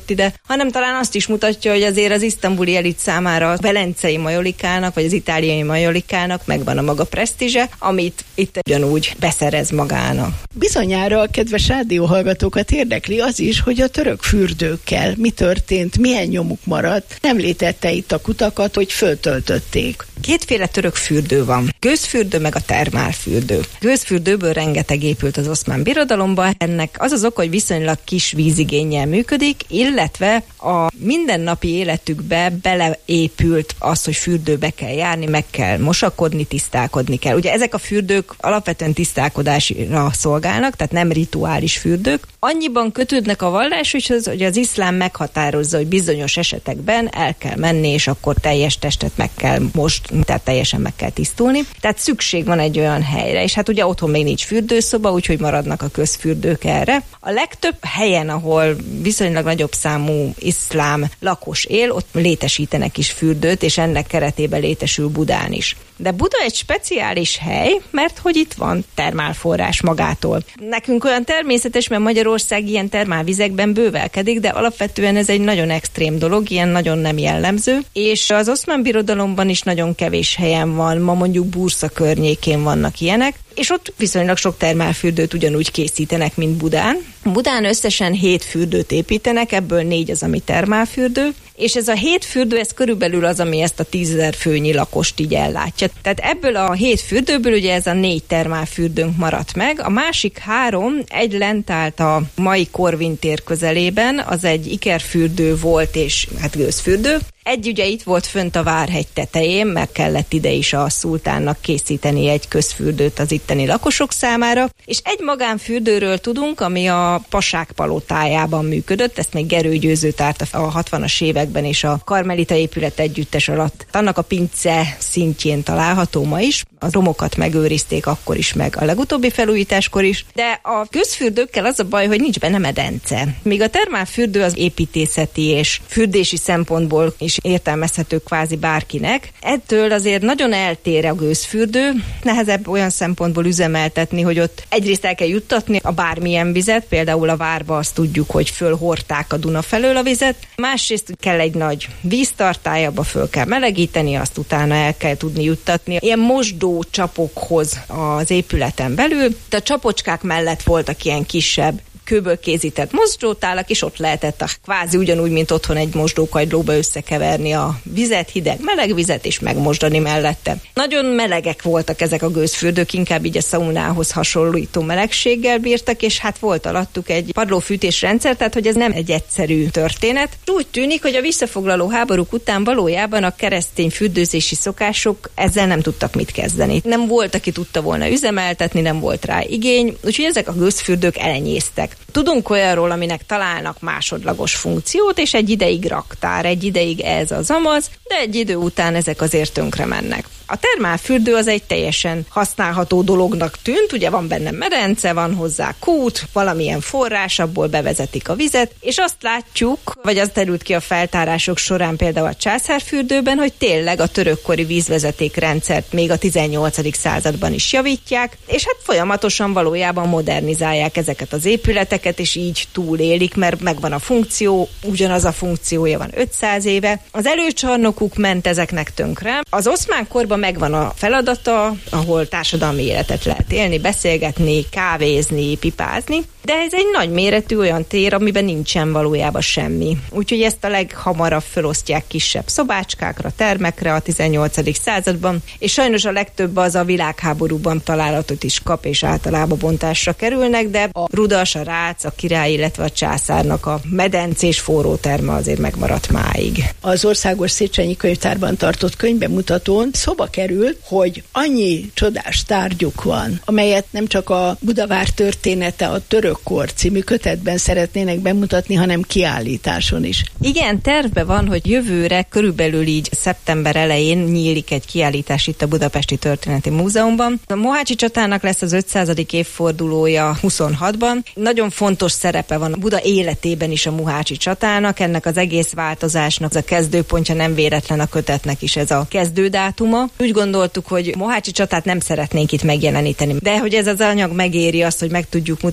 jutott ide, hanem talán azt is mutatja, hogy azért az isztambuli elit számára a velencei majolikának, vagy az itáliai majolikának megvan a maga presztízse, amit itt ugyanúgy beszerez magának. Bizonyára a kedves rádióhallgatókat érdekli az is, hogy a török fürdőkkel mi történt, milyen nyomuk maradt. Nem létette itt a kutakat, hogy föltöltötték. Kétféle török fürdő van. Gőzfürdő meg a termálfürdő. Gőzfürdőből rengeteg épült az Oszmán Birodalomban. Ennek az az oka, hogy viszonylag kis vízigénnyel működik, illetve a mindennapi életükbe beleépült az, hogy fürdőbe kell járni, meg kell mosakodni, tisztálkodni kell. Ugye ezek a fürdők alapvetően tisztálkodásra szolgálnak, tehát nem rituális fürdők. Annyiban kötődnek a valláshoz, hogy az iszlám meghatározza, hogy bizonyos esetekben el kell menni, és akkor teljes testet meg kell tehát teljesen meg kell tisztulni. Tehát szükség van egy olyan helyre, és hát ugye otthon még nincs fürdőszoba, úgyhogy maradnak a közfürdők erre. A legtöbb helyen, ahol viszonylag nagyobb számú iszlám lakos él, ott létesítenek is fürdőt, és ennek keretében létesül Budán is. De Buda egy speciális hely, mert hogy itt van termálforrás magától. Nekünk olyan természetes, mert Magyarország ilyen termálvizekben bővelkedik, de alapvetően ez egy nagyon extrém dolog, ilyen nagyon nem jellemző, és az Oszmán Birodalomban is nagyon kevés helyen van, ma mondjuk Bursa környékén vannak ilyenek, és ott viszonylag sok termálfürdőt ugyanúgy készítenek, mint Budán. Budán összesen 7 fürdőt építenek, ebből 4 az, ami termálfürdő, és ez a 7 fürdő, ez körülbelül az, ami ezt a 10 000 főnyi lakost így ellátja. Tehát ebből a 7 fürdőből ugye ez a 4 termálfürdőnk maradt meg, a másik 3, egy lent állt a mai Korvin tér közelében, az egy ikerfürdő volt, és hát gőzfürdő. Egy ugye itt volt fönt a Várhegy tetején, mert kellett ide is a szultánnak készíteni egy közfürdőt az itteni lakosok számára, és egy magánfürdőről tudunk, ami a Pasák palotájában működött, ezt még Gerő Győző tárt a 60-as években és a Karmelita épület együttes alatt. Annak a pince szintjén található ma is, a romokat megőrizték akkor is, meg a legutóbbi felújításkor is, de a közfürdőkkel az a baj, hogy nincs benne medence. Míg a termálfürdő az építészeti és fürdési szempontból is értelmezhető kvázi bárkinek. Ettől azért nagyon eltér a gőzfürdő, nehezebb olyan szempontból üzemeltetni, hogy ott egyrészt el kell juttatni a bármilyen vizet, például a Várba azt tudjuk, hogy fölhordták a Duna felől a vizet, másrészt kell egy nagy víztartály, abba föl kell melegíteni, azt utána el kell tudni juttatni ilyen mosdó csapokhoz az épületen belül. De a csapocskák mellett voltak ilyen kisebb kőből készített mosdótálak, és ott lehetett a kvázi ugyanúgy, mint otthon egy mosdókagylóba összekeverni a vizet, hideg, meleg vizet, és megmosdani mellette. Nagyon melegek voltak ezek a gőzfürdők, inkább így a szaunához hasonlító melegséggel bírtak, és hát volt alattuk egy padlófűtés rendszer, tehát hogy ez nem egy egyszerű történet. Úgy tűnik, hogy a visszafoglaló háborúk után valójában a keresztény fürdőzési szokások ezzel nem tudtak mit kezdeni. Nem volt, aki tudta volna üzemeltetni, nem volt rá igény, úgyhogy ezek a gőzfürdők elenyésztek. Tudunk olyanról, aminek találnak másodlagos funkciót, és egy ideig raktár, egy ideig ez az amaz, de egy idő után ezek azért tönkre mennek. A termálfürdő az egy teljesen használható dolognak tűnt, ugye van benne medence, van hozzá kút, valamilyen forrás, abból bevezetik a vizet, és azt látjuk, vagy az derült ki a feltárások során például a császárfürdőben, hogy tényleg a törökkori vízvezetékrendszert még a 18. században is javítják, és hát folyamatosan valójában modernizálják ezeket az épületeket, és így túlélik, mert megvan a funkció, ugyanaz a funkciója van 500 éve. Az előcsarnokuk ment ezeknek tönkre. Az oszmán korban megvan a feladata, ahol társadalmi életet lehet élni, beszélgetni, kávézni, pipázni, de ez egy nagy méretű olyan tér, amiben nincsen valójában semmi. Úgyhogy ezt a leghamarabb felosztják kisebb szobácskákra, termekre a 18. században, és sajnos a legtöbb az a világháborúban találatot is kap, és általában bontásra kerülnek, de a rudas, a rác, a király, illetve a császárnak a medencés forró terme azért megmaradt máig. Az Országos Széchenyi Könyvtárban tartott könyvbemutatón szóba került, hogy annyi csodás tárgyuk van, amelyet nem csak a Budavár története, a Törökkor című kötetben szeretnének bemutatni, hanem kiállításon is. Igen, tervben van, hogy jövőre körülbelül így szeptember elején nyílik egy kiállítás itt a Budapesti Történeti Múzeumban. A Mohácsi csatának lesz az 500. évfordulója 26-ban. Nagyon fontos szerepe van a Buda életében is a Mohácsi csatának, ennek az egész változásnak a kezdőpontja, nem véletlen a kötetnek is ez a kezdődátuma. Úgy gondoltuk, hogy Mohácsi csatát nem szeretnénk itt megjeleníteni, de hogy ez az anyag megéri azt, hogy meg tudjuk mutatni, hogy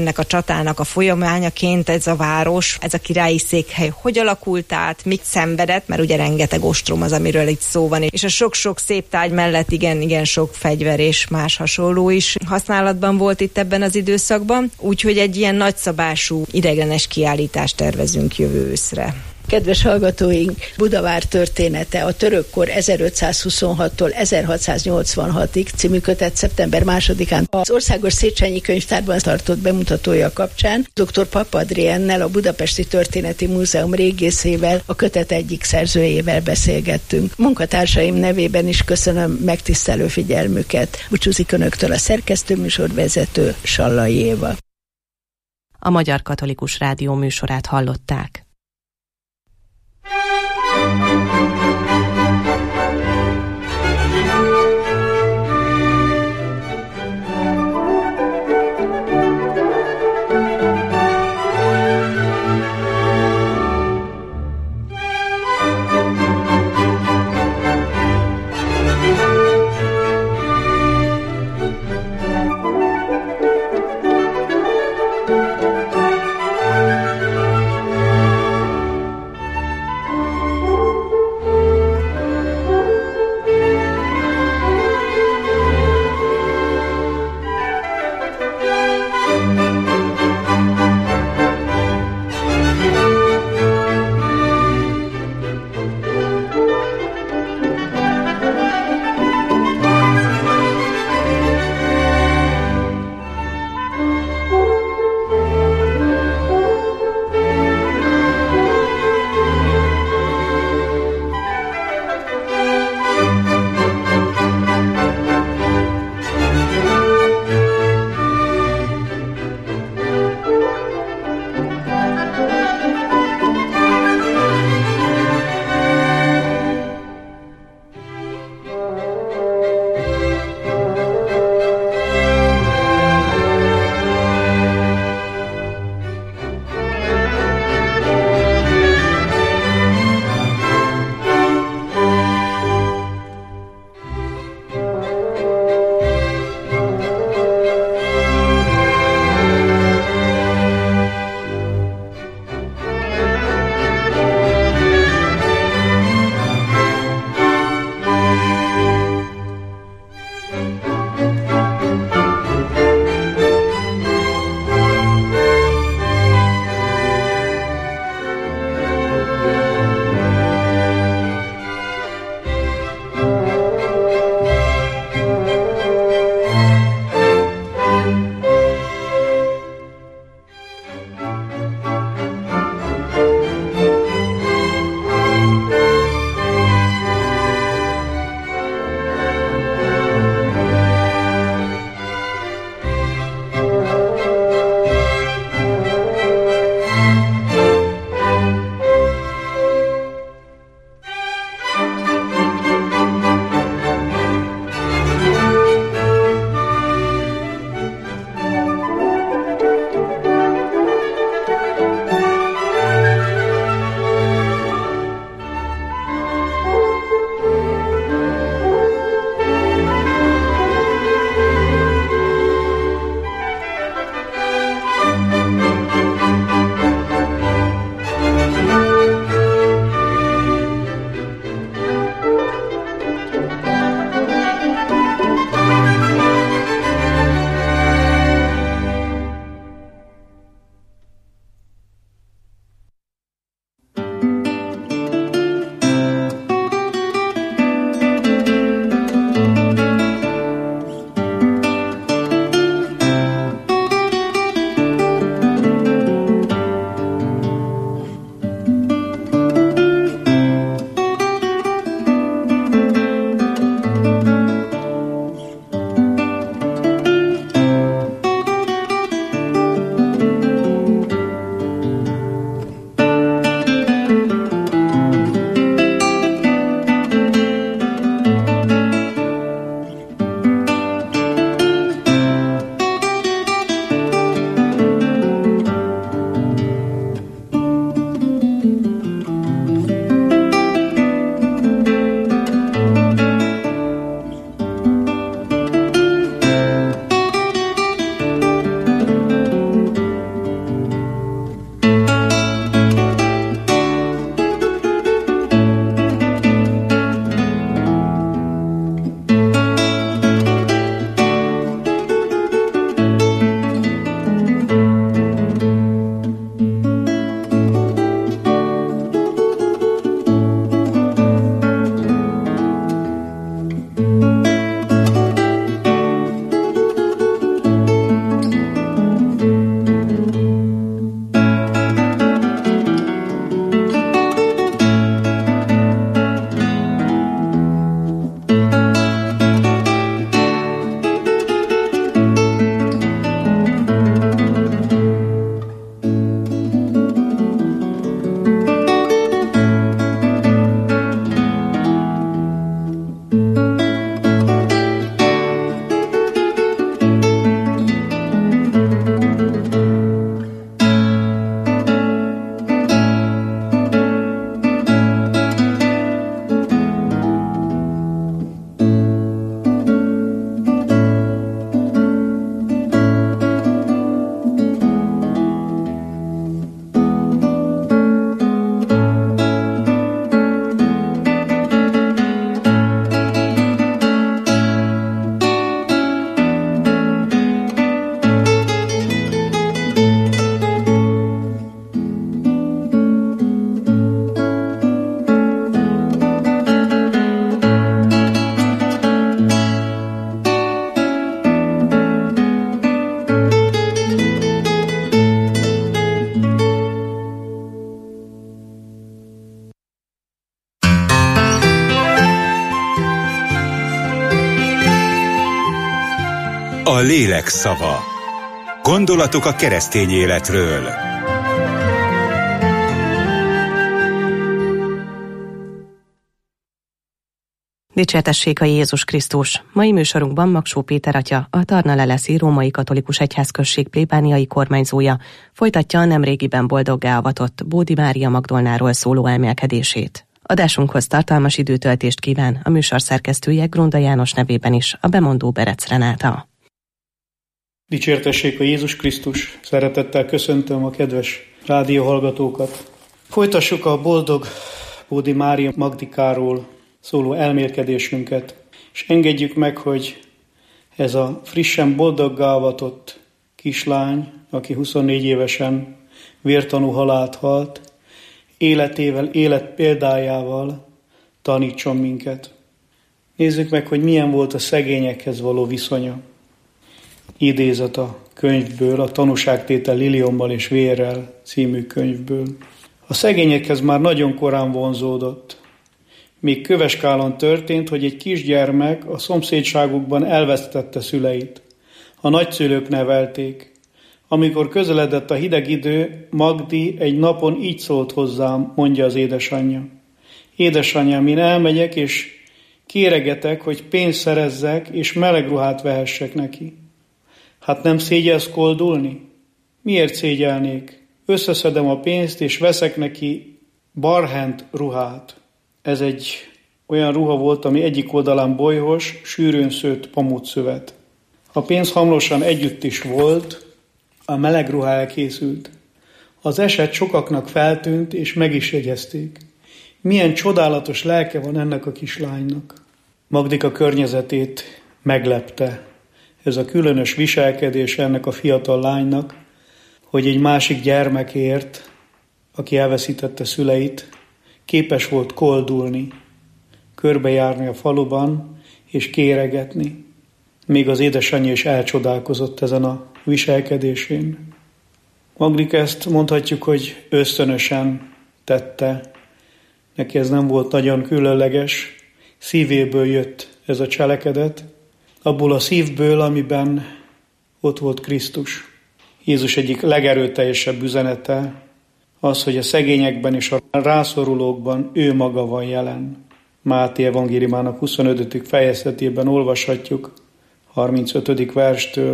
ennek a csatának a folyamányaként ez a város, ez a királyi székhely hogy alakult át, mit szenvedett, mert ugye rengeteg ostrom az, amiről itt szó van, és a sok-sok szép tárgy mellett igen sok fegyver és más hasonló is használatban volt itt ebben az időszakban, úgyhogy egy ilyen nagyszabású ideiglenes kiállítást tervezünk jövő őszre. Kedves hallgatóink, Budavár története a törökkor 1526-tól 1686-ig című kötet szeptember 2-án az Országos Széchenyi Könyvtárban tartott bemutatója kapcsán dr. Papp Adriennel, a Budapesti Történeti Múzeum régészével, a kötet egyik szerzőjével beszélgettünk. Munkatársaim nevében is köszönöm megtisztelő figyelmüket. Búcsúzik önöktől a szerkesztőműsorvezető Sallai Éva. A Magyar Katolikus Rádió műsorát hallották. lélek szava. Gondolatok a keresztény életről. Dicsértessék a Jézus Krisztus! Mai műsorunkban Magsó Péter atya, a Tarna-Leleszi Római Katolikus Egyházközség plébániai kormányzója folytatja a nemrégiben boldoggá avatott Bódi Mária Magdolnáról szóló elmélkedését. Adásunkhoz tartalmas időtöltést kíván a műsor szerkesztője Grunda János nevében is, a bemondó Berec Renáta. Dicsértessék a Jézus Krisztus! Szeretettel köszöntöm a kedves rádióhallgatókat. Folytassuk a boldog Bódi Mária Magdikáról szóló elmélkedésünket, és engedjük meg, hogy ez a frissen boldoggá avatott kislány, aki 24 évesen vértanú halált halt, életével, élet példájával tanítson minket. Nézzük meg, hogy milyen volt a szegényekhez való viszonya. Idézet a könyvből, a Tanúságtétel liliommal és vérrel című könyvből. A szegényekhez már nagyon korán vonzódott. Még Köveskálon történt, hogy egy kisgyermek a szomszédságukban elvesztette szüleit. A nagyszülők nevelték. Amikor közeledett a hideg idő, Magdi egy napon így szólt hozzám, mondja az édesanyja. Édesanyám, én elmegyek és kéregetek, hogy pénzt szerezzek és meleg ruhát vehessek neki. Hát nem szégyelsz koldulni? Miért szégyelnék? Összeszedem a pénzt és veszek neki barhent ruhát. Ez egy olyan ruha volt, ami egyik oldalán bolyhos, sűrűn szőtt pamutszövet. A pénz hamrosan együtt is volt, a meleg ruha elkészült. Az eset sokaknak feltűnt, és meg is jegyezték. Milyen csodálatos lelke van ennek a kislánynak. Magdika környezetét meglepte ez a különös viselkedés ennek a fiatal lánynak, hogy egy másik gyermekért, aki elveszítette szüleit, képes volt koldulni, körbejárni a faluban és kéregetni. Még az édesanyja is elcsodálkozott ezen a viselkedésén. Magdika ezt mondhatjuk, hogy ösztönösen tette. Neki ez nem volt nagyon különleges, szívéből jött ez a cselekedet, abból a szívből, amiben ott volt Krisztus. Jézus egyik legerőteljesebb üzenete az, hogy a szegényekben és a rászorulókban ő maga van jelen. Máté evangéliumának 25. fejezetében olvashatjuk, 35. verstől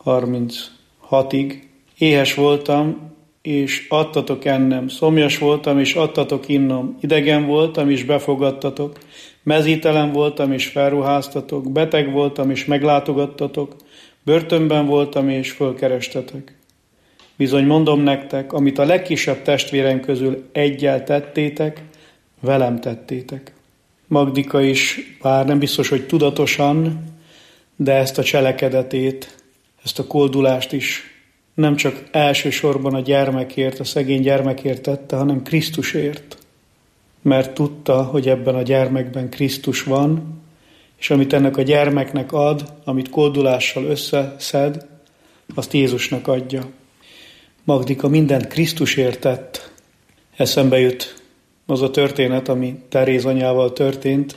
36-ig. Éhes voltam, és adtatok ennem, szomjas voltam, és adtatok innom, idegen voltam, és befogadtatok, mezítelen voltam, és felruháztatok, beteg voltam, és meglátogattatok, börtönben voltam, és fölkerestetek. Bizony mondom nektek, amit a legkisebb testvérem közül egyel tettétek, velem tettétek. Magdika is, bár nem biztos, hogy tudatosan, de ezt a cselekedetét, ezt a koldulást is nem csak elsősorban a gyermekért, a szegény gyermekért tette, hanem Krisztusért. Mert tudta, hogy ebben a gyermekben Krisztus van, és amit ennek a gyermeknek ad, amit koldulással összeszed, azt Jézusnak adja. Magdika mindent Krisztusért tett. Eszembe jut az a történet, ami Teréz anyával történt.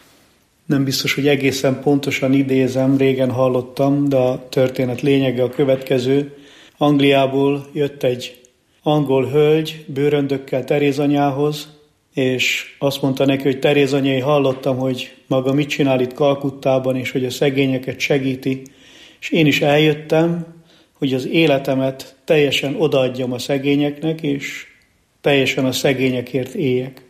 Nem biztos, hogy egészen pontosan idézem, régen hallottam, de a történet lényege a következő. Angliából jött egy angol hölgy bőröndökkel Teréz anyához, és azt mondta neki, hogy Teréz anyai, hallottam, hogy maga mit csinál itt Kalkuttában, és hogy a szegényeket segíti, és én is eljöttem, hogy az életemet teljesen odaadjam a szegényeknek, és teljesen a szegényekért éljek.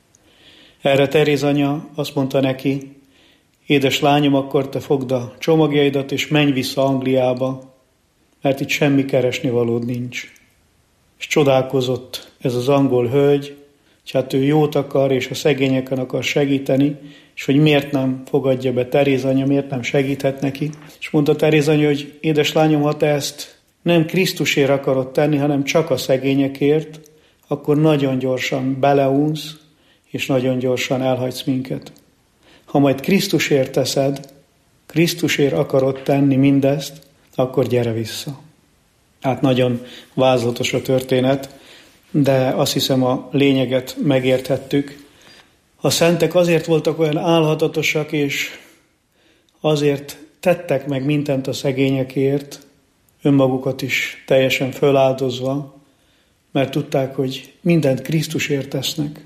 Erre Teréz anya azt mondta neki, édes lányom, akkor te fogd a csomagjaidat, és menj vissza Angliába, mert itt semmi keresnivalód nincs. És csodálkozott ez az angol hölgy, hogy hát ő jót akar, és a szegényeken akar segíteni, és hogy miért nem fogadja be Teréz anya, miért nem segíthet neki. És mondta Teréz anya, hogy édes lányom, ha te ezt nem Krisztusért akarod tenni, hanem csak a szegényekért, akkor nagyon gyorsan beleunsz, és nagyon gyorsan elhagysz minket. Ha majd Krisztusért teszed, Krisztusért akarod tenni mindezt, akkor gyere vissza. Hát nagyon vázlatos a történet, de azt hiszem a lényeget megérthettük. A szentek azért voltak olyan álhatatosak, és azért tettek meg mindent a szegényekért, önmagukat is teljesen föláldozva, mert tudták, hogy mindent Krisztusért tesznek.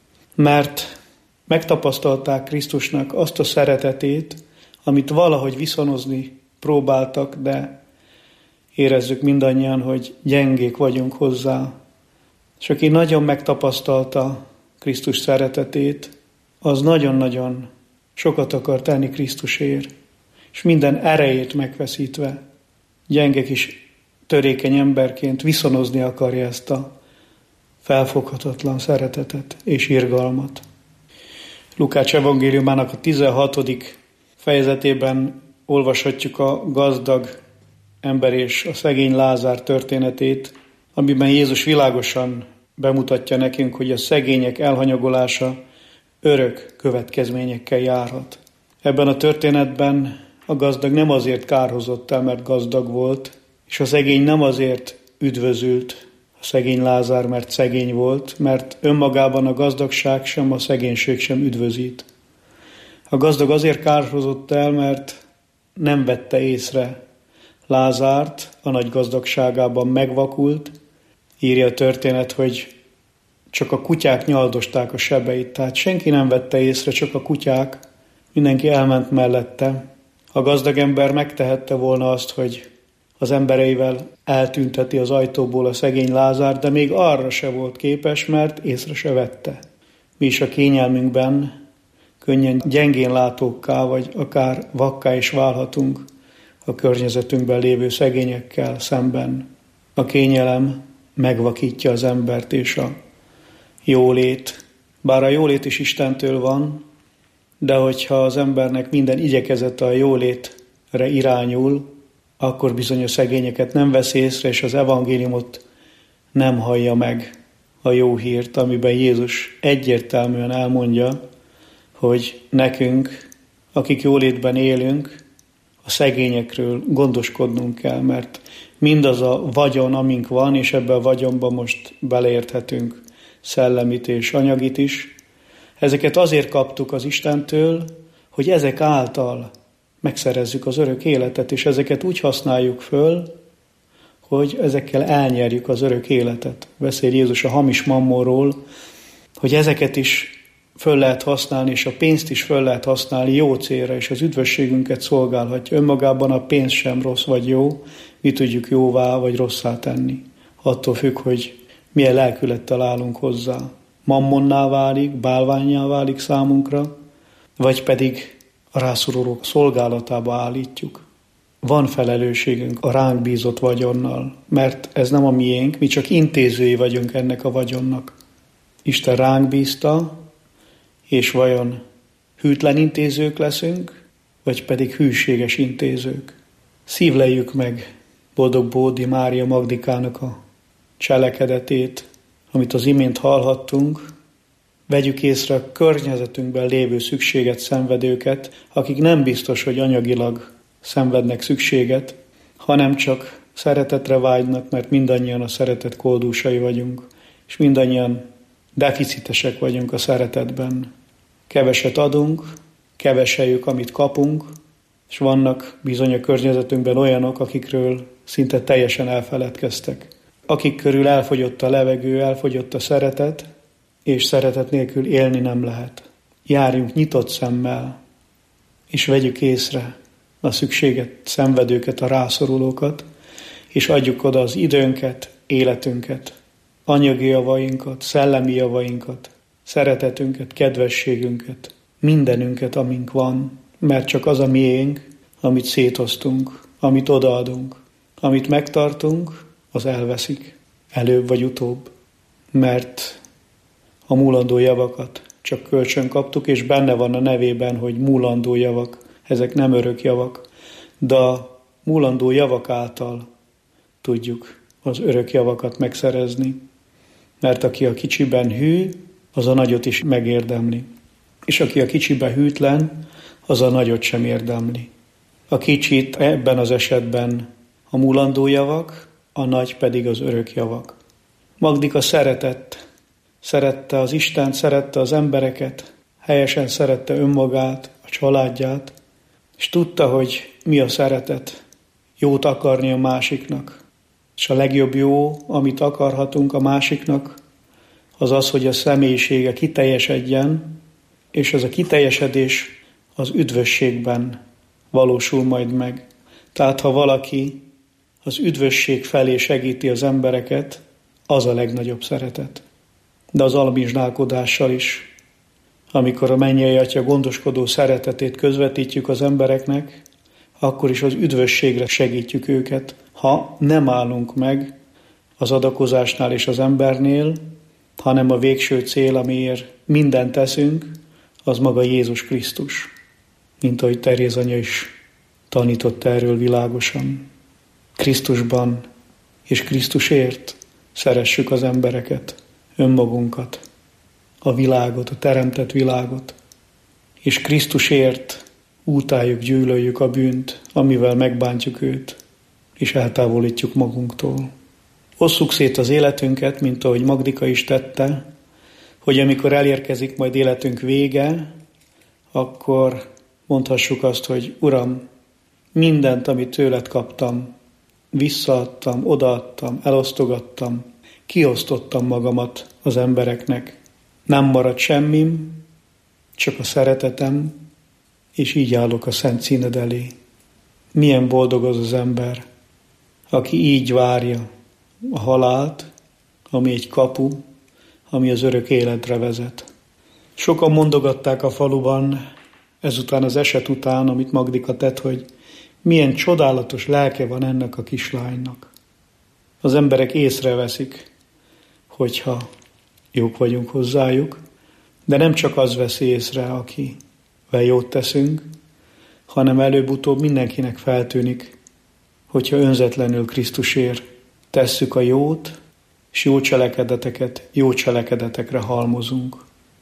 Mert megtapasztalták Krisztusnak azt a szeretetét, amit valahogy viszonozni próbáltak, de érezzük mindannyian, hogy gyengék vagyunk hozzá. És aki nagyon megtapasztalta Krisztus szeretetét, az nagyon-nagyon sokat akar tenni Krisztusért, és minden erejét megveszítve, gyenge kis törékeny emberként viszonozni akarja ezt a felfoghatatlan szeretetet és irgalmat. Lukács evangéliumának a 16. fejezetében olvashatjuk a gazdag ember és a szegény Lázár történetét, amiben Jézus világosan bemutatja nekünk, hogy a szegények elhanyagolása örök következményekkel járhat. Ebben a történetben a gazdag nem azért kárhozott el, mert gazdag volt, és a szegény nem azért üdvözült, a szegény Lázár, mert szegény volt, mert önmagában a gazdagság sem, a szegénység sem üdvözít. A gazdag azért kárhozott el, mert nem vette észre Lázárt, a nagy gazdagságában megvakult. Írja a történet, hogy csak a kutyák nyaldosták a sebeit, tehát senki nem vette észre, csak a kutyák, mindenki elment mellette. A gazdag ember megtehette volna azt, hogy az embereivel eltünteti az ajtóból a szegény Lázár, de még arra se volt képes, mert észre se vette. Mi is a kényelmünkben könnyen gyengén látókká, vagy akár vakká is válhatunk a környezetünkben lévő szegényekkel szemben. A kényelem megvakítja az embert, és a jólét. Bár a jólét is Istentől van, de hogyha az embernek minden igyekezete a jólétre irányul, akkor bizony a szegényeket nem vesz észre, és az evangéliumot nem hallja meg, a jó hírt, amiben Jézus egyértelműen elmondja, hogy nekünk, akik jólétben élünk, a szegényekről gondoskodnunk kell, mert mindaz a vagyon, amink van, és ebben a vagyonban most beleérthetünk szellemit és anyagit is, ezeket azért kaptuk az Istentől, hogy ezek által megszerezzük az örök életet, és ezeket úgy használjuk föl, hogy ezekkel elnyerjük az örök életet. Beszél Jézus a hamis mammonról, hogy ezeket is föl lehet használni, és a pénzt is föl lehet használni jó célra, és az üdvösségünket szolgálhatja. Önmagában a pénz sem rossz vagy jó, mi tudjuk jóvá vagy rosszá tenni. Attól függ, hogy milyen lelkülettel állunk hozzá. Mammonná válik, bálvánnyá válik számunkra, vagy pedig a rászorulók szolgálatába állítjuk. Van felelősségünk a ránk bízott vagyonnal, mert ez nem a miénk, mi csak intézői vagyunk ennek a vagyonnak. Isten ránk bízta, és vajon hűtlen intézők leszünk, vagy pedig hűséges intézők? Szívleljük meg boldog Bódi Mária Magdikának a cselekedetét, amit az imént hallhattunk. Vegyük észre a környezetünkben lévő szükséget szenvedőket, akik nem biztos, hogy anyagilag szenvednek szükséget, hanem csak szeretetre vágynak, mert mindannyian a szeretet koldúsai vagyunk, és mindannyian deficitesek vagyunk a szeretetben. Keveset adunk, keveseljük, amit kapunk, és vannak bizony a környezetünkben olyanok, akikről szinte teljesen elfeledkeztek. Akik körül elfogyott a levegő, elfogyott a szeretet, és szeretet nélkül élni nem lehet. Járjunk nyitott szemmel, és vegyük észre a szükséget szenvedőket, a rászorulókat, és adjuk oda az időnket, életünket, anyagi javainkat, szellemi javainkat, szeretetünket, kedvességünket, mindenünket, amink van, mert csak az a miénk, amit szétosztunk, amit odaadunk, amit megtartunk, az elveszik, előbb vagy utóbb, mert a múlandó javakat csak kölcsön kaptuk, és benne van a nevében, hogy múlandó javak, ezek nem örök javak, de a múlandó javak által tudjuk az örök javakat megszerezni, mert aki a kicsiben hű, az a nagyot is megérdemli, és aki a kicsiben hűtlen, az a nagyot sem érdemli. A kicsit ebben az esetben a múlandó javak, a nagy pedig az örök javak. Magdika szerette az Istent, szerette az embereket, helyesen szerette önmagát, a családját, és tudta, hogy mi a szeretet. Jót akarni a másiknak. És a legjobb jó, amit akarhatunk a másiknak, az az, hogy a személyisége kiteljesedjen, és ez a kiteljesedés az üdvösségben valósul majd meg. Tehát ha valaki az üdvösség felé segíti az embereket, az a legnagyobb szeretet. De az alamizsnálkodással is, amikor a mennyei Atya gondoskodó szeretetét közvetítjük az embereknek, akkor is az üdvösségre segítjük őket, ha nem állunk meg az adakozásnál és az embernél, hanem a végső cél, amiért mindent teszünk, az maga Jézus Krisztus. Mint ahogy Teréz anya is tanított erről világosan. Krisztusban és Krisztusért szeressük az embereket, önmagunkat, a világot, a teremtett világot, és Krisztusért utáljuk, gyűlöljük a bűnt, amivel megbántjuk őt, és eltávolítjuk magunktól. Osszuk szét az életünket, mint ahogy Magdika is tette, hogy amikor elérkezik majd életünk vége, akkor mondhassuk azt, hogy Uram, mindent, amit tőled kaptam, visszaadtam, odaadtam, elosztogattam, kiosztottam magamat az embereknek. Nem maradt semmim, csak a szeretetem, és így állok a szent színed elé. Milyen boldog az az ember, aki így várja a halált, ami egy kapu, ami az örök életre vezet. Sokan mondogatták a faluban, ezután az eset után, amit Magdika tett, hogy milyen csodálatos lelke van ennek a kislánynak. Az emberek észreveszik, hogyha jók vagyunk hozzájuk, de nem csak az veszi észre, akivel jót teszünk, hanem előbb-utóbb mindenkinek feltűnik, hogyha önzetlenül Krisztusért tesszük a jót, és jó cselekedeteket jó cselekedetekre halmozunk.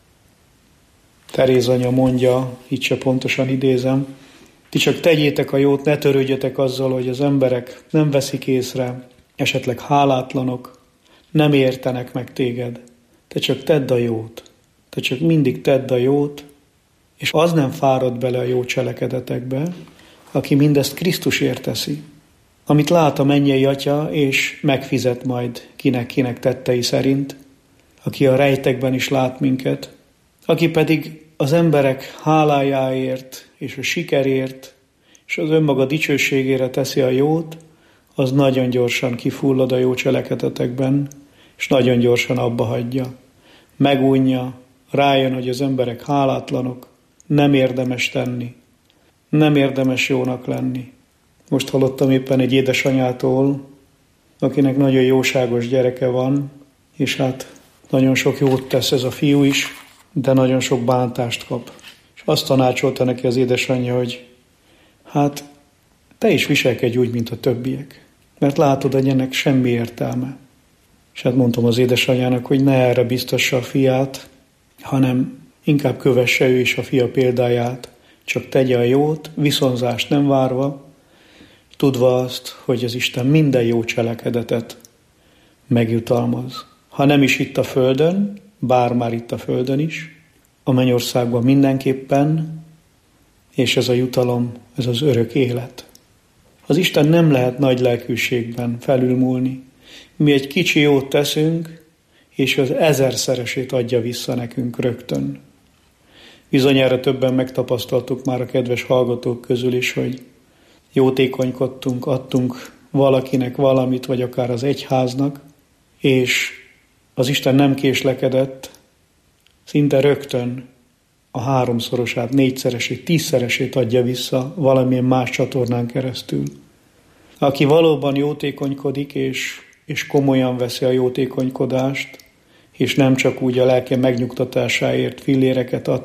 Teréz anya mondja, itt se pontosan idézem, ti csak tegyétek a jót, ne törődjetek azzal, hogy az emberek nem veszik észre, esetleg hálátlanok, nem értenek meg téged. Te csak tedd a jót, te csak mindig tedd a jót, és az nem fárad bele a jó cselekedetekbe, aki mindezt Krisztusért teszi, amit lát a mennyei Atya, és megfizet majd kinek tettei szerint, aki a rejtekben is lát minket, aki pedig az emberek hálájáért, és a sikerért, és az önmaga dicsőségére teszi a jót, az nagyon gyorsan kifullad a jó cselekedetekben, és nagyon gyorsan abba hagyja. Megújja, rájön, hogy az emberek hálátlanok, nem érdemes tenni, nem érdemes jónak lenni. Most hallottam éppen egy édesanyától, akinek nagyon jóságos gyereke van, és hát nagyon sok jót tesz ez a fiú is, de nagyon sok bántást kap. És azt tanácsolta neki az édesanyja, hogy hát te is viselkedj úgy, mint a többiek, mert látod, hogy ennek semmi értelme. És hát mondtam az édesanyjának, hogy ne erre biztassa a fiát, hanem inkább kövesse ő is a fia példáját, csak tegye a jót, viszonzást nem várva, tudva azt, hogy az Isten minden jó cselekedetet megjutalmaz. Ha nem is itt a földön, bár már itt a földön is, a mennyországban mindenképpen, és ez a jutalom, ez az örök élet. Az Isten nem lehet nagy lelkűségben felülmúlni. Mi egy kicsi jót teszünk, és az 1000-szeresét adja vissza nekünk rögtön. Bizonyára többen megtapasztaltuk már a kedves hallgatók közül is, hogy jótékonykodtunk, adtunk valakinek valamit, vagy akár az egyháznak, és az Isten nem késlekedett, szinte rögtön a 3-szorosát, 4-szeresét, 10-szeresét adja vissza valamilyen más csatornán keresztül. Aki valóban jótékonykodik, és komolyan veszi a jótékonykodást, és nem csak úgy a lelke megnyugtatásáért filléreket ad,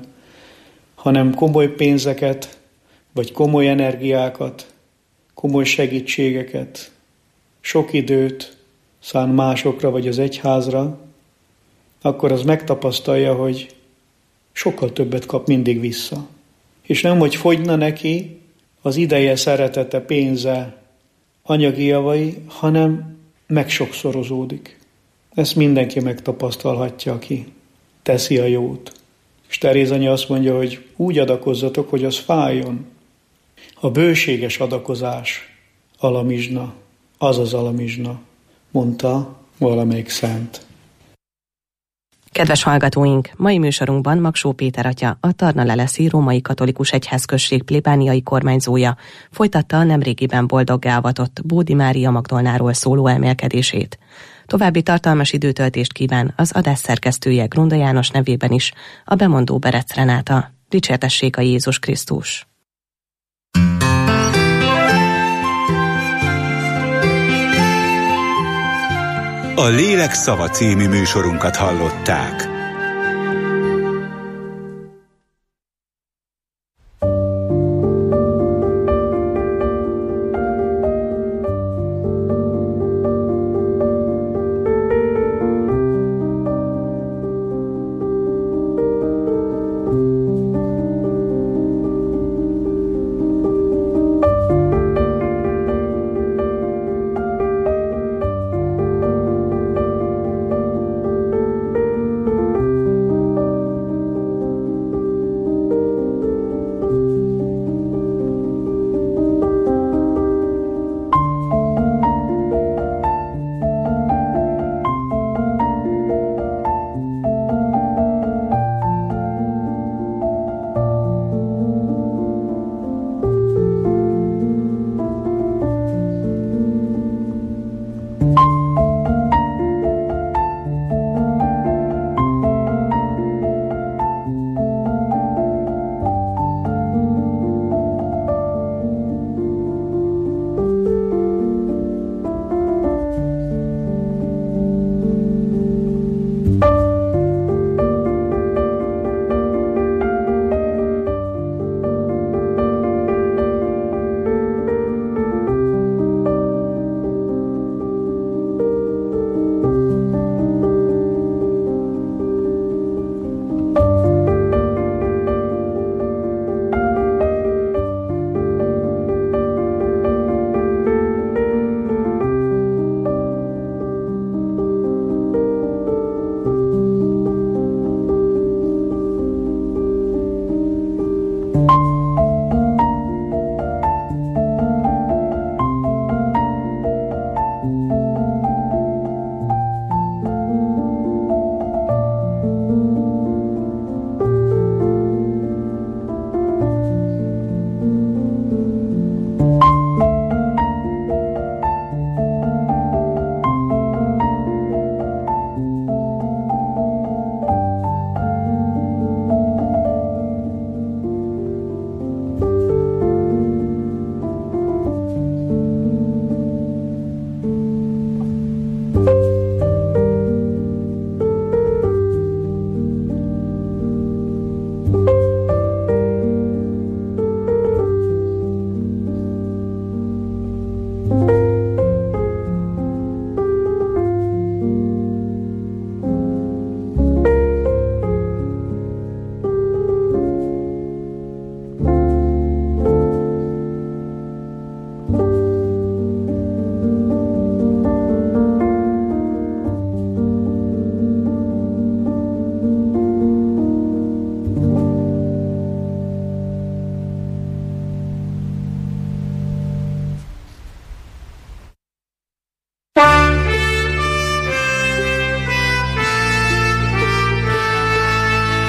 hanem komoly pénzeket, vagy komoly energiákat, komoly segítségeket, sok időt szán másokra, vagy az egyházra, akkor az megtapasztalja, hogy sokkal többet kap mindig vissza. És nem, hogy fogyna neki az ideje, szeretete, pénze, anyagi javai, hanem megsokszorozódik. Ezt mindenki megtapasztalhatja, aki teszi a jót. És Teréz anya azt mondja, hogy úgy adakozzatok, hogy az fájjon. A bőséges adakozás alamizsna, az az alamizsna, mondta valamelyik szent. Kedves hallgatóink, mai műsorunkban Magsó Péter atya, a Tarna-leleszi Római Katolikus Egyházközség plébániai kormányzója folytatta a nemrégiben boldoggá avatott Bódi Mária Magdolnáról szóló elmélkedését. További tartalmas időtöltést kíván az adás szerkesztője Grunda János nevében is, a bemondó Berec Renáta. Dicsértessék a Jézus Krisztus! A Lélek szava című műsorunkat hallották.